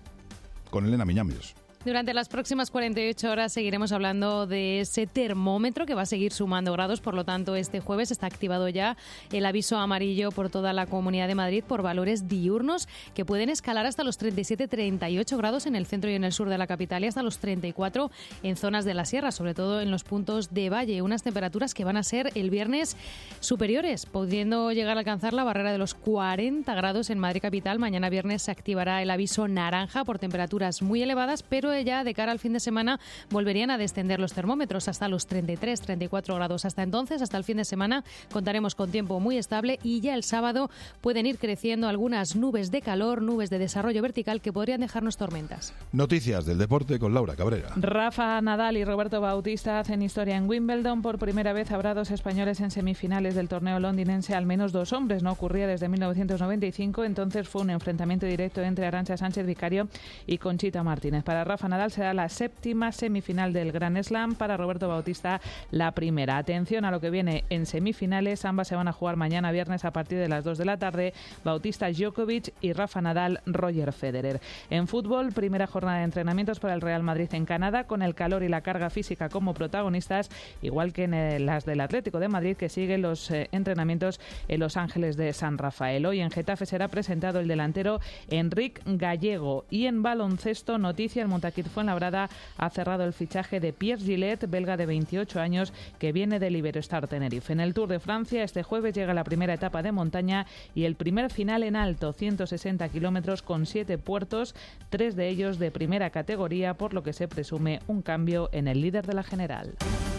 con Elena Miñamios. Durante las próximas cuarenta y ocho horas seguiremos hablando de ese termómetro que va a seguir sumando grados. Por lo tanto, este jueves está activado ya el aviso amarillo por toda la Comunidad de Madrid por valores diurnos que pueden escalar hasta los treinta y siete treinta y ocho grados en el centro y en el sur de la capital y hasta los treinta y cuatro en zonas de la sierra, sobre todo en los puntos de valle. Unas temperaturas que van a ser el viernes superiores, pudiendo llegar a alcanzar la barrera de los cuarenta grados en Madrid capital. Mañana viernes se activará el aviso naranja por temperaturas muy elevadas, pero ya de cara al fin de semana volverían a descender los termómetros hasta los treinta y tres treinta y cuatro grados. Hasta entonces, hasta el fin de semana, contaremos con tiempo muy estable y ya el sábado pueden ir creciendo algunas nubes de calor, nubes de desarrollo vertical que podrían dejarnos tormentas. Noticias del deporte con Laura Cabrera. Rafa Nadal y Roberto Bautista hacen historia en Wimbledon. Por primera vez habrá dos españoles en semifinales del torneo londinense, al menos dos hombres. No ocurría desde mil novecientos noventa y cinco, entonces fue un enfrentamiento directo entre Arantxa Sánchez Vicario y Conchita Martínez. Para Rafa Rafa Nadal será la séptima semifinal del Grand Slam, para Roberto Bautista la primera. Atención a lo que viene en semifinales, ambas se van a jugar mañana viernes a partir de las dos de la tarde, Bautista Djokovic y Rafa Nadal Roger Federer. En fútbol, primera jornada de entrenamientos para el Real Madrid en Canadá, con el calor y la carga física como protagonistas, igual que en el, las del Atlético de Madrid, que siguen los eh, entrenamientos en Los Ángeles de San Rafael. Hoy en Getafe será presentado el delantero Enric Gallego. Y en baloncesto, noticia, el Montaquit Fuenlabrada ha cerrado el fichaje de Pierre Gillet, belga de veintiocho años, que viene del Iberostar Tenerife. En el Tour de Francia, este jueves llega la primera etapa de montaña y el primer final en alto, ciento sesenta kilómetros con siete puertos, tres de ellos de primera categoría, por lo que se presume un cambio en el líder de la general.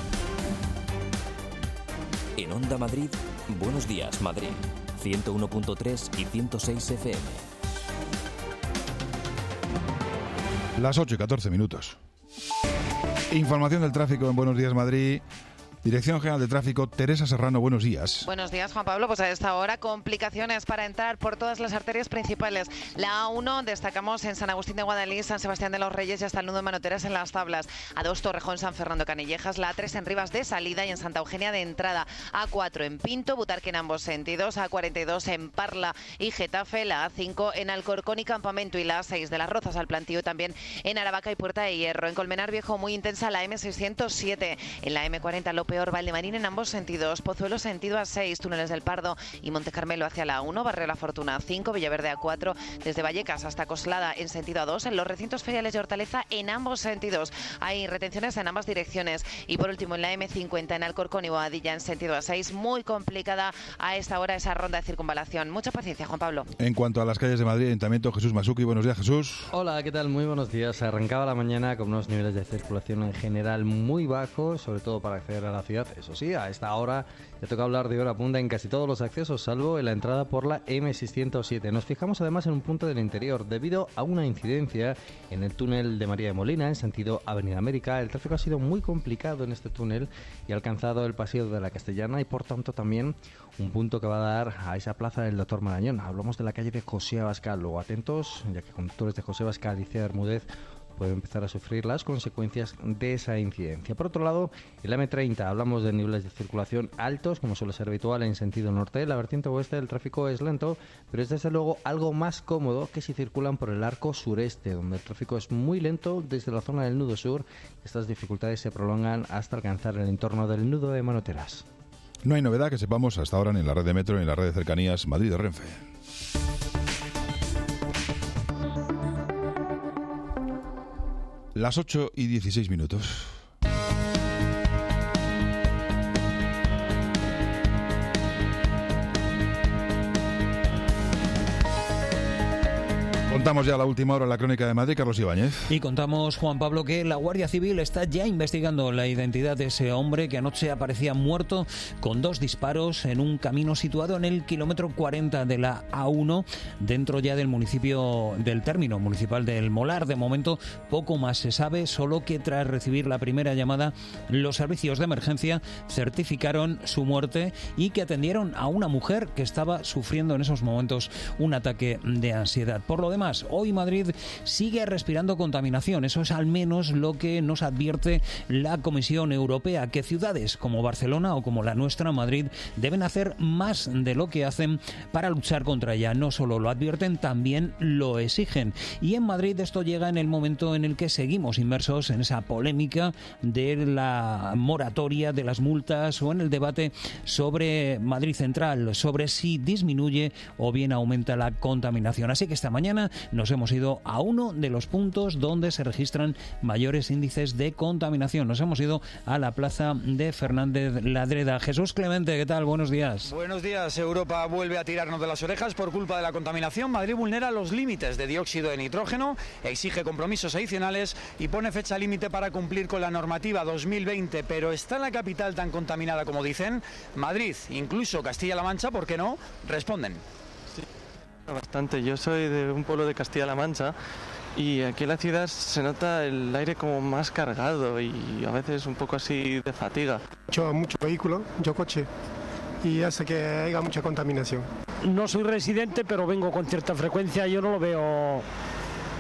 En Onda Madrid, Buenos Días Madrid, ciento uno punto tres y ciento seis F M. Las ocho y catorce minutos. Información del tráfico en Buenos Días Madrid. Dirección General de Tráfico, Teresa Serrano, buenos días. Buenos días, Juan Pablo. Pues a esta hora, complicaciones para entrar por todas las arterias principales. La A uno, destacamos en San Agustín de Guadalís, San Sebastián de los Reyes y hasta el nudo de Manoteras en Las Tablas. A dos, Torrejón, San Fernando, Canillejas. La A tres en Rivas de salida y en Santa Eugenia de entrada. A cuatro en Pinto, Butarque en ambos sentidos. A cuarenta y dos en Parla y Getafe. La A cinco en Alcorcón y Campamento. Y la A seis de Las Rozas al Plantío también en Aravaca y Puerta de Hierro. En Colmenar Viejo, muy intensa la eme seiscientos siete. En la eme cuarenta, lo peor, Valdemarín en ambos sentidos. Pozuelo sentido A seis, Túneles del Pardo y Monte Carmelo hacia la A uno, Barrio La Fortuna A cinco, Villaverde A cuatro, desde Vallecas hasta Coslada en sentido A dos, en los recintos feriales de Hortaleza en ambos sentidos. Hay retenciones en ambas direcciones. Y por último, en la eme cincuenta en Alcorcón y Boadilla en sentido A seis, muy complicada a esta hora esa ronda de circunvalación. Mucha paciencia, Juan Pablo. En cuanto a las calles de Madrid, Ayuntamiento, Jesús Masuki, buenos días, Jesús. Hola, ¿qué tal? Muy buenos días. Arrancaba la mañana con unos niveles de circulación en general muy bajos, sobre todo para acceder a la ciudad. Eso sí, a esta hora ya toca hablar de hora punta en casi todos los accesos, salvo en la entrada por la eme seiscientos siete. Nos fijamos además en un punto del interior. Debido a una incidencia en el túnel de María de Molina, en sentido Avenida América, el tráfico ha sido muy complicado en este túnel y ha alcanzado el Paseo de la Castellana y por tanto también un punto que va a dar a esa plaza del Doctor Marañón. Hablamos de la calle de José Abascal. Luego atentos, ya que conductores de José Abascal y Alicia Bermúdez puede empezar a sufrir las consecuencias de esa incidencia. Por otro lado, en la eme treinta hablamos de niveles de circulación altos, como suele ser habitual en sentido norte. La vertiente oeste del tráfico es lento, pero es desde luego algo más cómodo que si circulan por el arco sureste, donde el tráfico es muy lento desde la zona del nudo sur. Estas dificultades se prolongan hasta alcanzar el entorno del nudo de Manoteras. No hay novedad que sepamos hasta ahora ni en la red de metro ni en la red de cercanías Madrid de Renfe. Las ocho y dieciséis minutos. Contamos ya la última hora en la crónica de Madrid, Carlos Ibáñez. Y contamos, Juan Pablo, que la Guardia Civil está ya investigando la identidad de ese hombre que anoche aparecía muerto con dos disparos en un camino situado en el kilómetro cuarenta de la A uno, dentro ya del municipio del término municipal del Molar. De momento poco más se sabe, solo que tras recibir la primera llamada, los servicios de emergencia certificaron su muerte y que atendieron a una mujer que estaba sufriendo en esos momentos un ataque de ansiedad. Por lo demás, hoy Madrid sigue respirando contaminación. Eso es al menos lo que nos advierte la Comisión Europea, que ciudades como Barcelona o como la nuestra, Madrid, deben hacer más de lo que hacen para luchar contra ella. No solo lo advierten, también lo exigen. Y en Madrid esto llega en el momento en el que seguimos inmersos en esa polémica de la moratoria de las multas o en el debate sobre Madrid Central, sobre si disminuye o bien aumenta la contaminación. Así que esta mañana nos hemos ido a uno de los puntos donde se registran mayores índices de contaminación. Nos hemos ido a la plaza de Fernández Ladreda. Jesús Clemente, ¿qué tal? Buenos días. Buenos días. Europa vuelve a tirarnos de las orejas por culpa de la contaminación. Madrid vulnera los límites de dióxido de nitrógeno, exige compromisos adicionales y pone fecha límite para cumplir con la normativa dos mil veinte. Pero ¿está la capital tan contaminada como dicen? Madrid, incluso Castilla-La Mancha, ¿por qué no? Responden. Bastante. Yo soy de un pueblo de Castilla-La Mancha y aquí en la ciudad se nota el aire como más cargado y a veces un poco así de fatiga. Yo mucho vehículo, yo coche y hace que haya mucha contaminación. No soy residente, pero vengo con cierta frecuencia. Yo no lo veo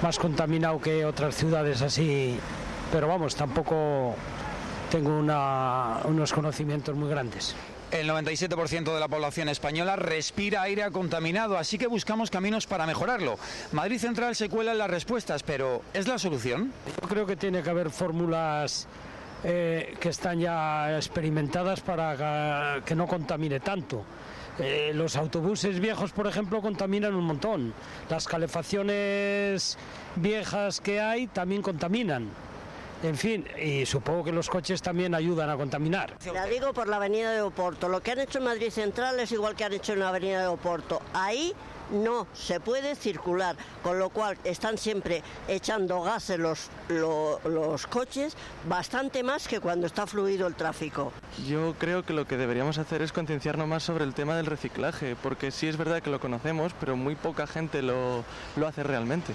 más contaminado que otras ciudades así, pero vamos, tampoco tengo una, unos conocimientos muy grandes. El noventa y siete por ciento de la población española respira aire contaminado, así que buscamos caminos para mejorarlo. Madrid Central se cuela en las respuestas, pero ¿es la solución? Yo creo que tiene que haber fórmulas eh, que están ya experimentadas para que, que no contamine tanto. Eh, los autobuses viejos, por ejemplo, contaminan un montón. Las calefacciones viejas que hay también contaminan. En fin, y supongo que los coches también ayudan a contaminar. La digo por la avenida de Oporto. Lo que han hecho en Madrid Central es igual que han hecho en la avenida de Oporto. Ahí no se puede circular, con lo cual están siempre echando gases los, los, los coches, bastante más que cuando está fluido el tráfico. Yo creo que lo que deberíamos hacer es concienciarnos más sobre el tema del reciclaje, porque sí es verdad que lo conocemos, pero muy poca gente lo, lo hace realmente.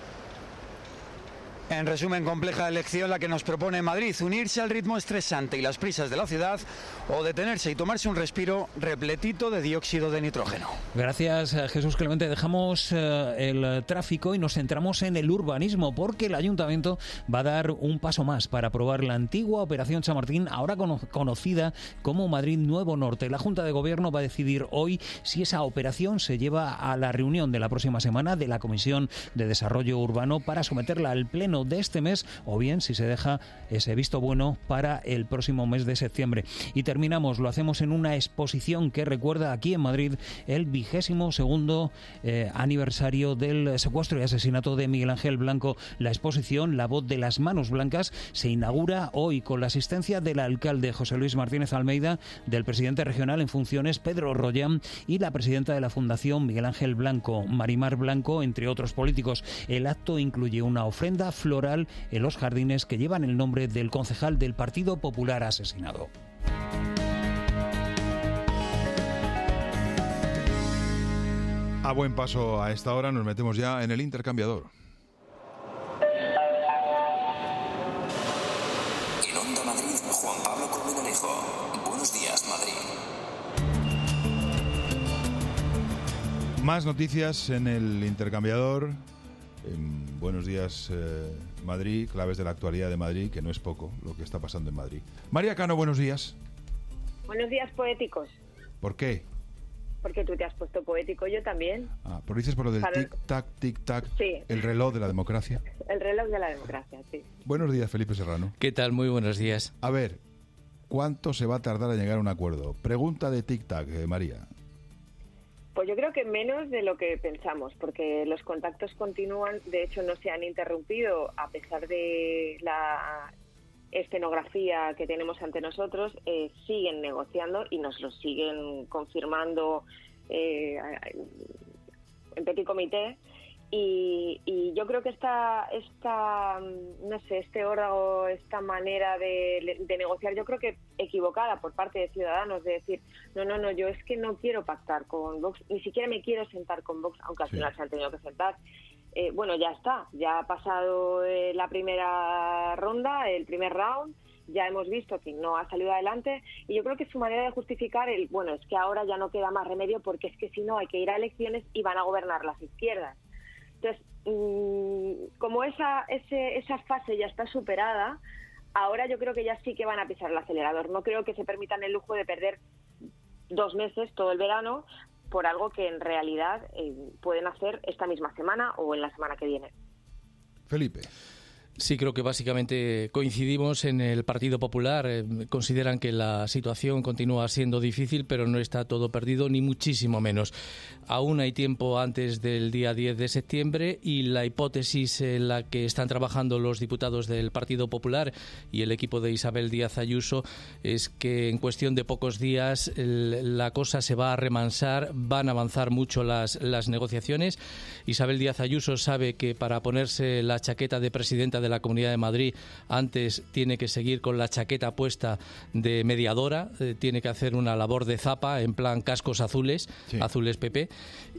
En resumen, compleja elección la que nos propone Madrid: unirse al ritmo estresante y las prisas de la ciudad, o detenerse y tomarse un respiro repletito de dióxido de nitrógeno. Gracias, Jesús Clemente. Dejamos uh, el tráfico y nos centramos en el urbanismo, porque el Ayuntamiento va a dar un paso más para aprobar la antigua Operación Chamartín, ahora cono- conocida como Madrid Nuevo Norte. La Junta de Gobierno va a decidir hoy si esa operación se lleva a la reunión de la próxima semana de la Comisión de Desarrollo Urbano para someterla al Pleno de este mes, o bien si se deja ese visto bueno para el próximo mes de septiembre. Y terminamos, lo hacemos en una exposición que recuerda aquí en Madrid el vigésimo segundo eh, aniversario del secuestro y asesinato de Miguel Ángel Blanco. La exposición La voz de las manos blancas se inaugura hoy con la asistencia del alcalde José Luis Martínez Almeida, del presidente regional en funciones Pedro Rollán y la presidenta de la Fundación Miguel Ángel Blanco, Marimar Blanco, entre otros políticos. El acto incluye una ofrenda floral en los jardines que llevan el nombre del concejal del Partido Popular asesinado. A buen paso a esta hora nos metemos ya en el intercambiador. En Onda Madrid, Juan Pablo Colmenarejo. Buenos días, Madrid. Más noticias en el intercambiador. Eh, buenos días, eh, Madrid, claves de la actualidad de Madrid, que no es poco lo que está pasando en Madrid. María Cano, buenos días. Buenos días, poéticos. ¿Por qué? Porque tú te has puesto poético, yo también. Ah, ¿por dices por lo del Para... tic-tac, tic-tac, sí. El reloj de la democracia? El reloj de la democracia, sí. Buenos días, Felipe Serrano. ¿Qué tal? Muy buenos días. A ver, ¿cuánto se va a tardar en llegar a un acuerdo? Pregunta de tic-tac, eh, María. Pues yo creo que menos de lo que pensamos, porque los contactos continúan, de hecho no se han interrumpido a pesar de la escenografía que tenemos ante nosotros, eh, siguen negociando y nos lo siguen confirmando eh, en petit comité. Y, y yo creo que esta, esta, no sé, este órdago, esta manera de, de negociar, yo creo que equivocada por parte de Ciudadanos, de decir, no, no, no, yo es que no quiero pactar con Vox, ni siquiera me quiero sentar con Vox, aunque al sí. final se han tenido que sentar. Eh, bueno, ya está, ya ha pasado eh, la primera ronda, el primer round, ya hemos visto que no ha salido adelante, y yo creo que su manera de justificar el, bueno, es que ahora ya no queda más remedio porque es que si no hay que ir a elecciones y van a gobernar las izquierdas. Entonces, mmm, como esa, ese, esa fase ya está superada, ahora yo creo que ya sí que van a pisar el acelerador. No creo que se permitan el lujo de perder dos meses, todo el verano, por algo que en realidad eh, pueden hacer esta misma semana o en la semana que viene. Felipe. Sí, creo que básicamente coincidimos en el Partido Popular. Eh, consideran que la situación continúa siendo difícil, pero no está todo perdido, ni muchísimo menos. Aún hay tiempo antes del día diez de septiembre y la hipótesis en la que están trabajando los diputados del Partido Popular y el equipo de Isabel Díaz Ayuso es que en cuestión de pocos días el, la cosa se va a remansar, van a avanzar mucho las, las negociaciones. Isabel Díaz Ayuso sabe que para ponerse la chaqueta de presidenta de la Comunidad de Madrid antes tiene que seguir con la chaqueta puesta de mediadora, eh, tiene que hacer una labor de zapa en plan cascos azules, sí. azules P P,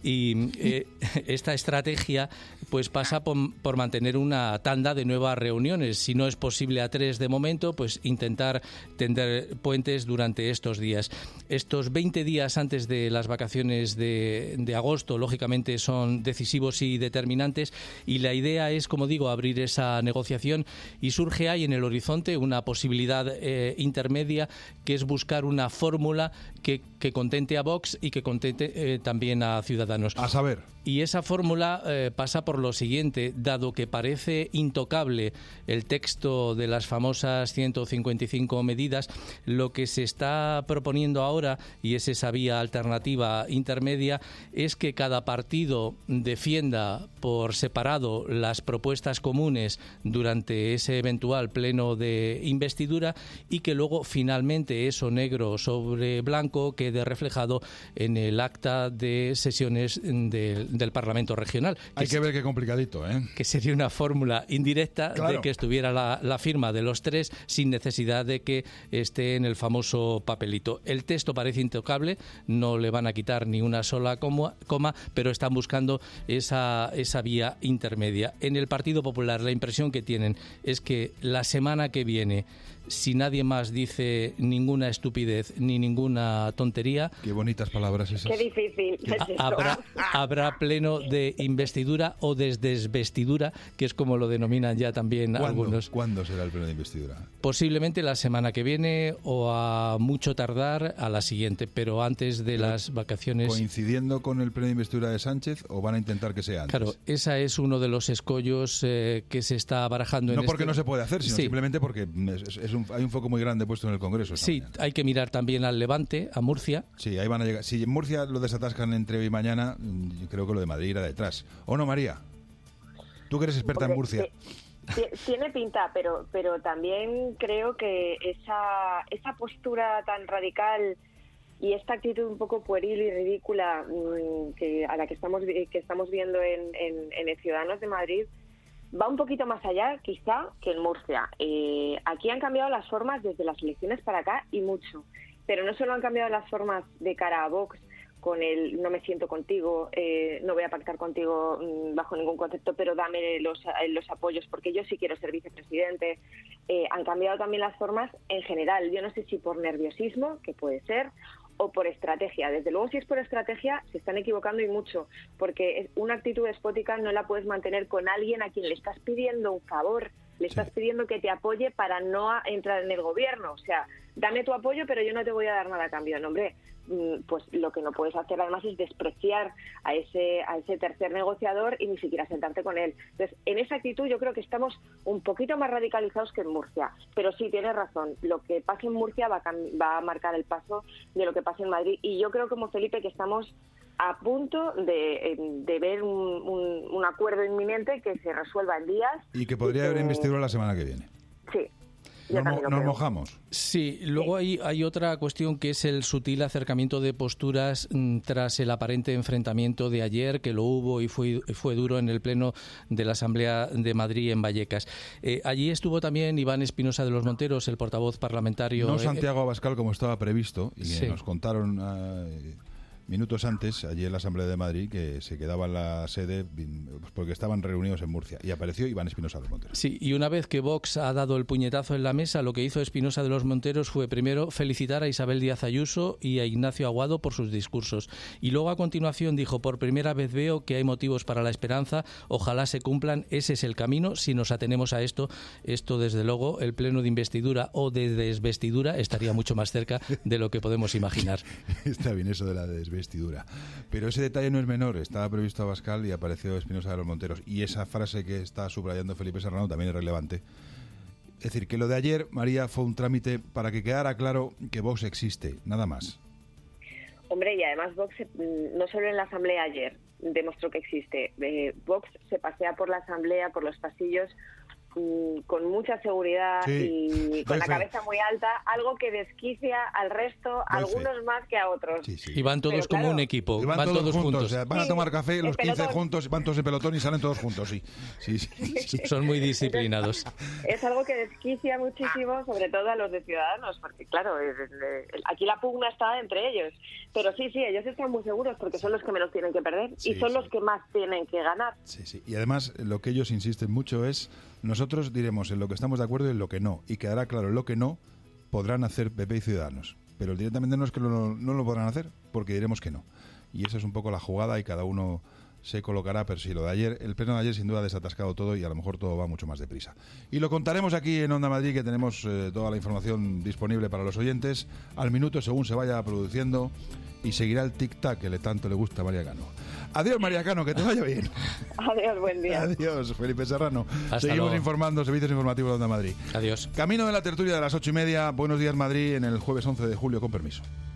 y eh, esta estrategia pues pasa por, por mantener una tanda de nuevas reuniones. Si no es posible a tres de momento, pues intentar tender puentes durante estos días. Estos veinte días antes de las vacaciones de, de agosto, lógicamente, son decisivos y determinantes, y la idea es, como digo, abrir esa negociación, y surge ahí en el horizonte una posibilidad eh, intermedia, que es buscar una fórmula que, que contente a Vox y que contente eh, también a Ciudadanos. A saber. Y esa fórmula eh, pasa por lo siguiente: dado que parece intocable el texto de las famosas ciento cincuenta y cinco medidas, lo que se está proponiendo ahora, y es esa vía alternativa intermedia, es que cada partido defienda por separado las propuestas comunes durante ese eventual pleno de investidura, y que luego finalmente eso negro sobre blanco quede reflejado en el acta de sesiones del del Parlamento Regional. Hay que, que ver qué complicadito, ¿eh? Que sería una fórmula indirecta, claro, de que estuviera la, la firma de los tres sin necesidad de que esté en el famoso papelito. El texto parece intocable, no le van a quitar ni una sola coma, coma pero están buscando esa, esa vía intermedia. En el Partido Popular la impresión que tienen es que la semana que viene, si nadie más dice ninguna estupidez ni ninguna tontería... Qué bonitas palabras esas. Qué difícil es esto. Habrá, habrá pleno de investidura o de desvestidura, que es como lo denominan ya también ¿Cuándo? algunos. ¿Cuándo será el pleno de investidura? Posiblemente la semana que viene, o a mucho tardar a la siguiente, pero antes de pero las vacaciones... ¿Coincidiendo con el pleno de investidura de Sánchez, o van a intentar que sea antes? Claro, ese es uno de los escollos eh, que se está barajando. No en porque este... no se puede hacer, sino sí. simplemente porque es, es un, hay un foco muy grande puesto en el Congreso. Sí, mañana. Hay que mirar también al Levante, a Murcia. Sí, ahí van a llegar. Si en Murcia lo desatascan entre hoy y mañana, yo creo que lo de Madrid irá detrás. ¿O no, María? Tú que eres experta Porque, en Murcia. Sí, tiene pinta, pero pero también creo que esa esa postura tan radical y esta actitud un poco pueril y ridícula mmm, que a la que estamos que estamos viendo en, en, en el Ciudadanos de Madrid va un poquito más allá, quizá, que en Murcia. Eh, aquí han cambiado las formas desde las elecciones para acá, y mucho. Pero no solo han cambiado las formas de cara a Vox, con el no me siento contigo, eh, no voy a pactar contigo mmm, bajo ningún concepto, pero dame los, los apoyos porque yo sí quiero ser vicepresidente. Eh, han cambiado también las formas en general. Yo no sé si por nerviosismo, que puede ser, o por estrategia. Desde luego, si es por estrategia, se están equivocando y mucho, porque una actitud despótica no la puedes mantener con alguien a quien le estás pidiendo un favor, le estás sí. pidiendo que te apoye para no entrar en el gobierno. O sea, dame tu apoyo, pero yo no te voy a dar nada a cambio. No, hombre, pues lo que no puedes hacer además es despreciar a ese a ese tercer negociador y ni siquiera sentarte con él. Entonces, en esa actitud yo creo que estamos un poquito más radicalizados que en Murcia, pero sí, tienes razón, lo que pase en Murcia va a, va a marcar el paso de lo que pase en Madrid, y yo creo, como Felipe, que estamos a punto de, de ver un, un, un acuerdo inminente que se resuelva en días. Y que podría y que... haber investidura la semana que viene. Sí. Nos, mo nos mojamos. Sí, luego hay, hay otra cuestión, que es el sutil acercamiento de posturas mm, tras el aparente enfrentamiento de ayer, que lo hubo y fue, fue duro en el pleno de la Asamblea de Madrid en Vallecas. Eh, allí estuvo también Iván Espinosa de los Monteros, el portavoz parlamentario. No Santiago Abascal, como estaba previsto, y sí. nos contaron uh, minutos antes, allí en la Asamblea de Madrid, que se quedaba en la sede porque estaban reunidos en Murcia, y apareció Iván Espinosa de los Monteros. Sí, y una vez que Vox ha dado el puñetazo en la mesa, lo que hizo Espinosa de los Monteros fue primero felicitar a Isabel Díaz Ayuso y a Ignacio Aguado por sus discursos, y luego a continuación dijo: por primera vez veo que hay motivos para la esperanza, ojalá se cumplan, ese es el camino. Si nos atenemos a esto, esto desde luego, el pleno de investidura o de desvestidura estaría mucho más cerca de lo que podemos imaginar. Está bien eso de la desvestidura. Pero ese detalle no es menor. Estaba previsto Abascal y apareció Espinosa de los Monteros. Y esa frase que está subrayando Felipe Serrano también es relevante. Es decir, que lo de ayer, María, fue un trámite para que quedara claro que Vox existe, nada más. Hombre, y además Vox, no solo en la Asamblea ayer, demostró que existe. Eh, Vox se pasea por la Asamblea, por los pasillos, mm, con mucha seguridad Sí, y con doy la fe. cabeza muy alta, algo que desquicia al resto, a Doy fe. algunos más que a otros. Y van todos Pero, como claro, un equipo, Y van, van, todos, juntos. o sea, van a Sí, tomar café en los quince pelotón. juntos, van todos en pelotón y salen todos juntos, sí. Sí, sí, sí. Son muy disciplinados. Es algo que desquicia muchísimo, sobre todo a los de Ciudadanos, porque claro, es- es- aquí la pugna está entre ellos. Pero sí, sí, ellos están muy seguros porque son los que menos tienen que perder Sí, y son sí. los que más tienen que ganar. Sí, sí. Y además, lo que ellos insisten mucho es, nosotros diremos en lo que estamos de acuerdo y en lo que no. Y quedará claro, en lo que no podrán hacer P P y Ciudadanos. Pero directamente no es que lo- no lo podrán hacer, porque diremos que no. Y esa es un poco la jugada y cada uno se colocará, pero sí, lo de ayer, el pleno de ayer sin duda ha desatascado todo y a lo mejor todo va mucho más deprisa. Y lo contaremos aquí en Onda Madrid, que tenemos eh, toda la información disponible para los oyentes, al minuto según se vaya produciendo, y seguirá el tic-tac que le tanto le gusta a María Cano. Adiós, María Cano, que te vaya bien. Adiós, buen día. Adiós, Felipe Serrano. Hasta Seguimos luego. informando, servicios informativos de Onda Madrid. Adiós. Camino de la tertulia de las ocho y media. Buenos días, Madrid, en el jueves once de julio, con permiso.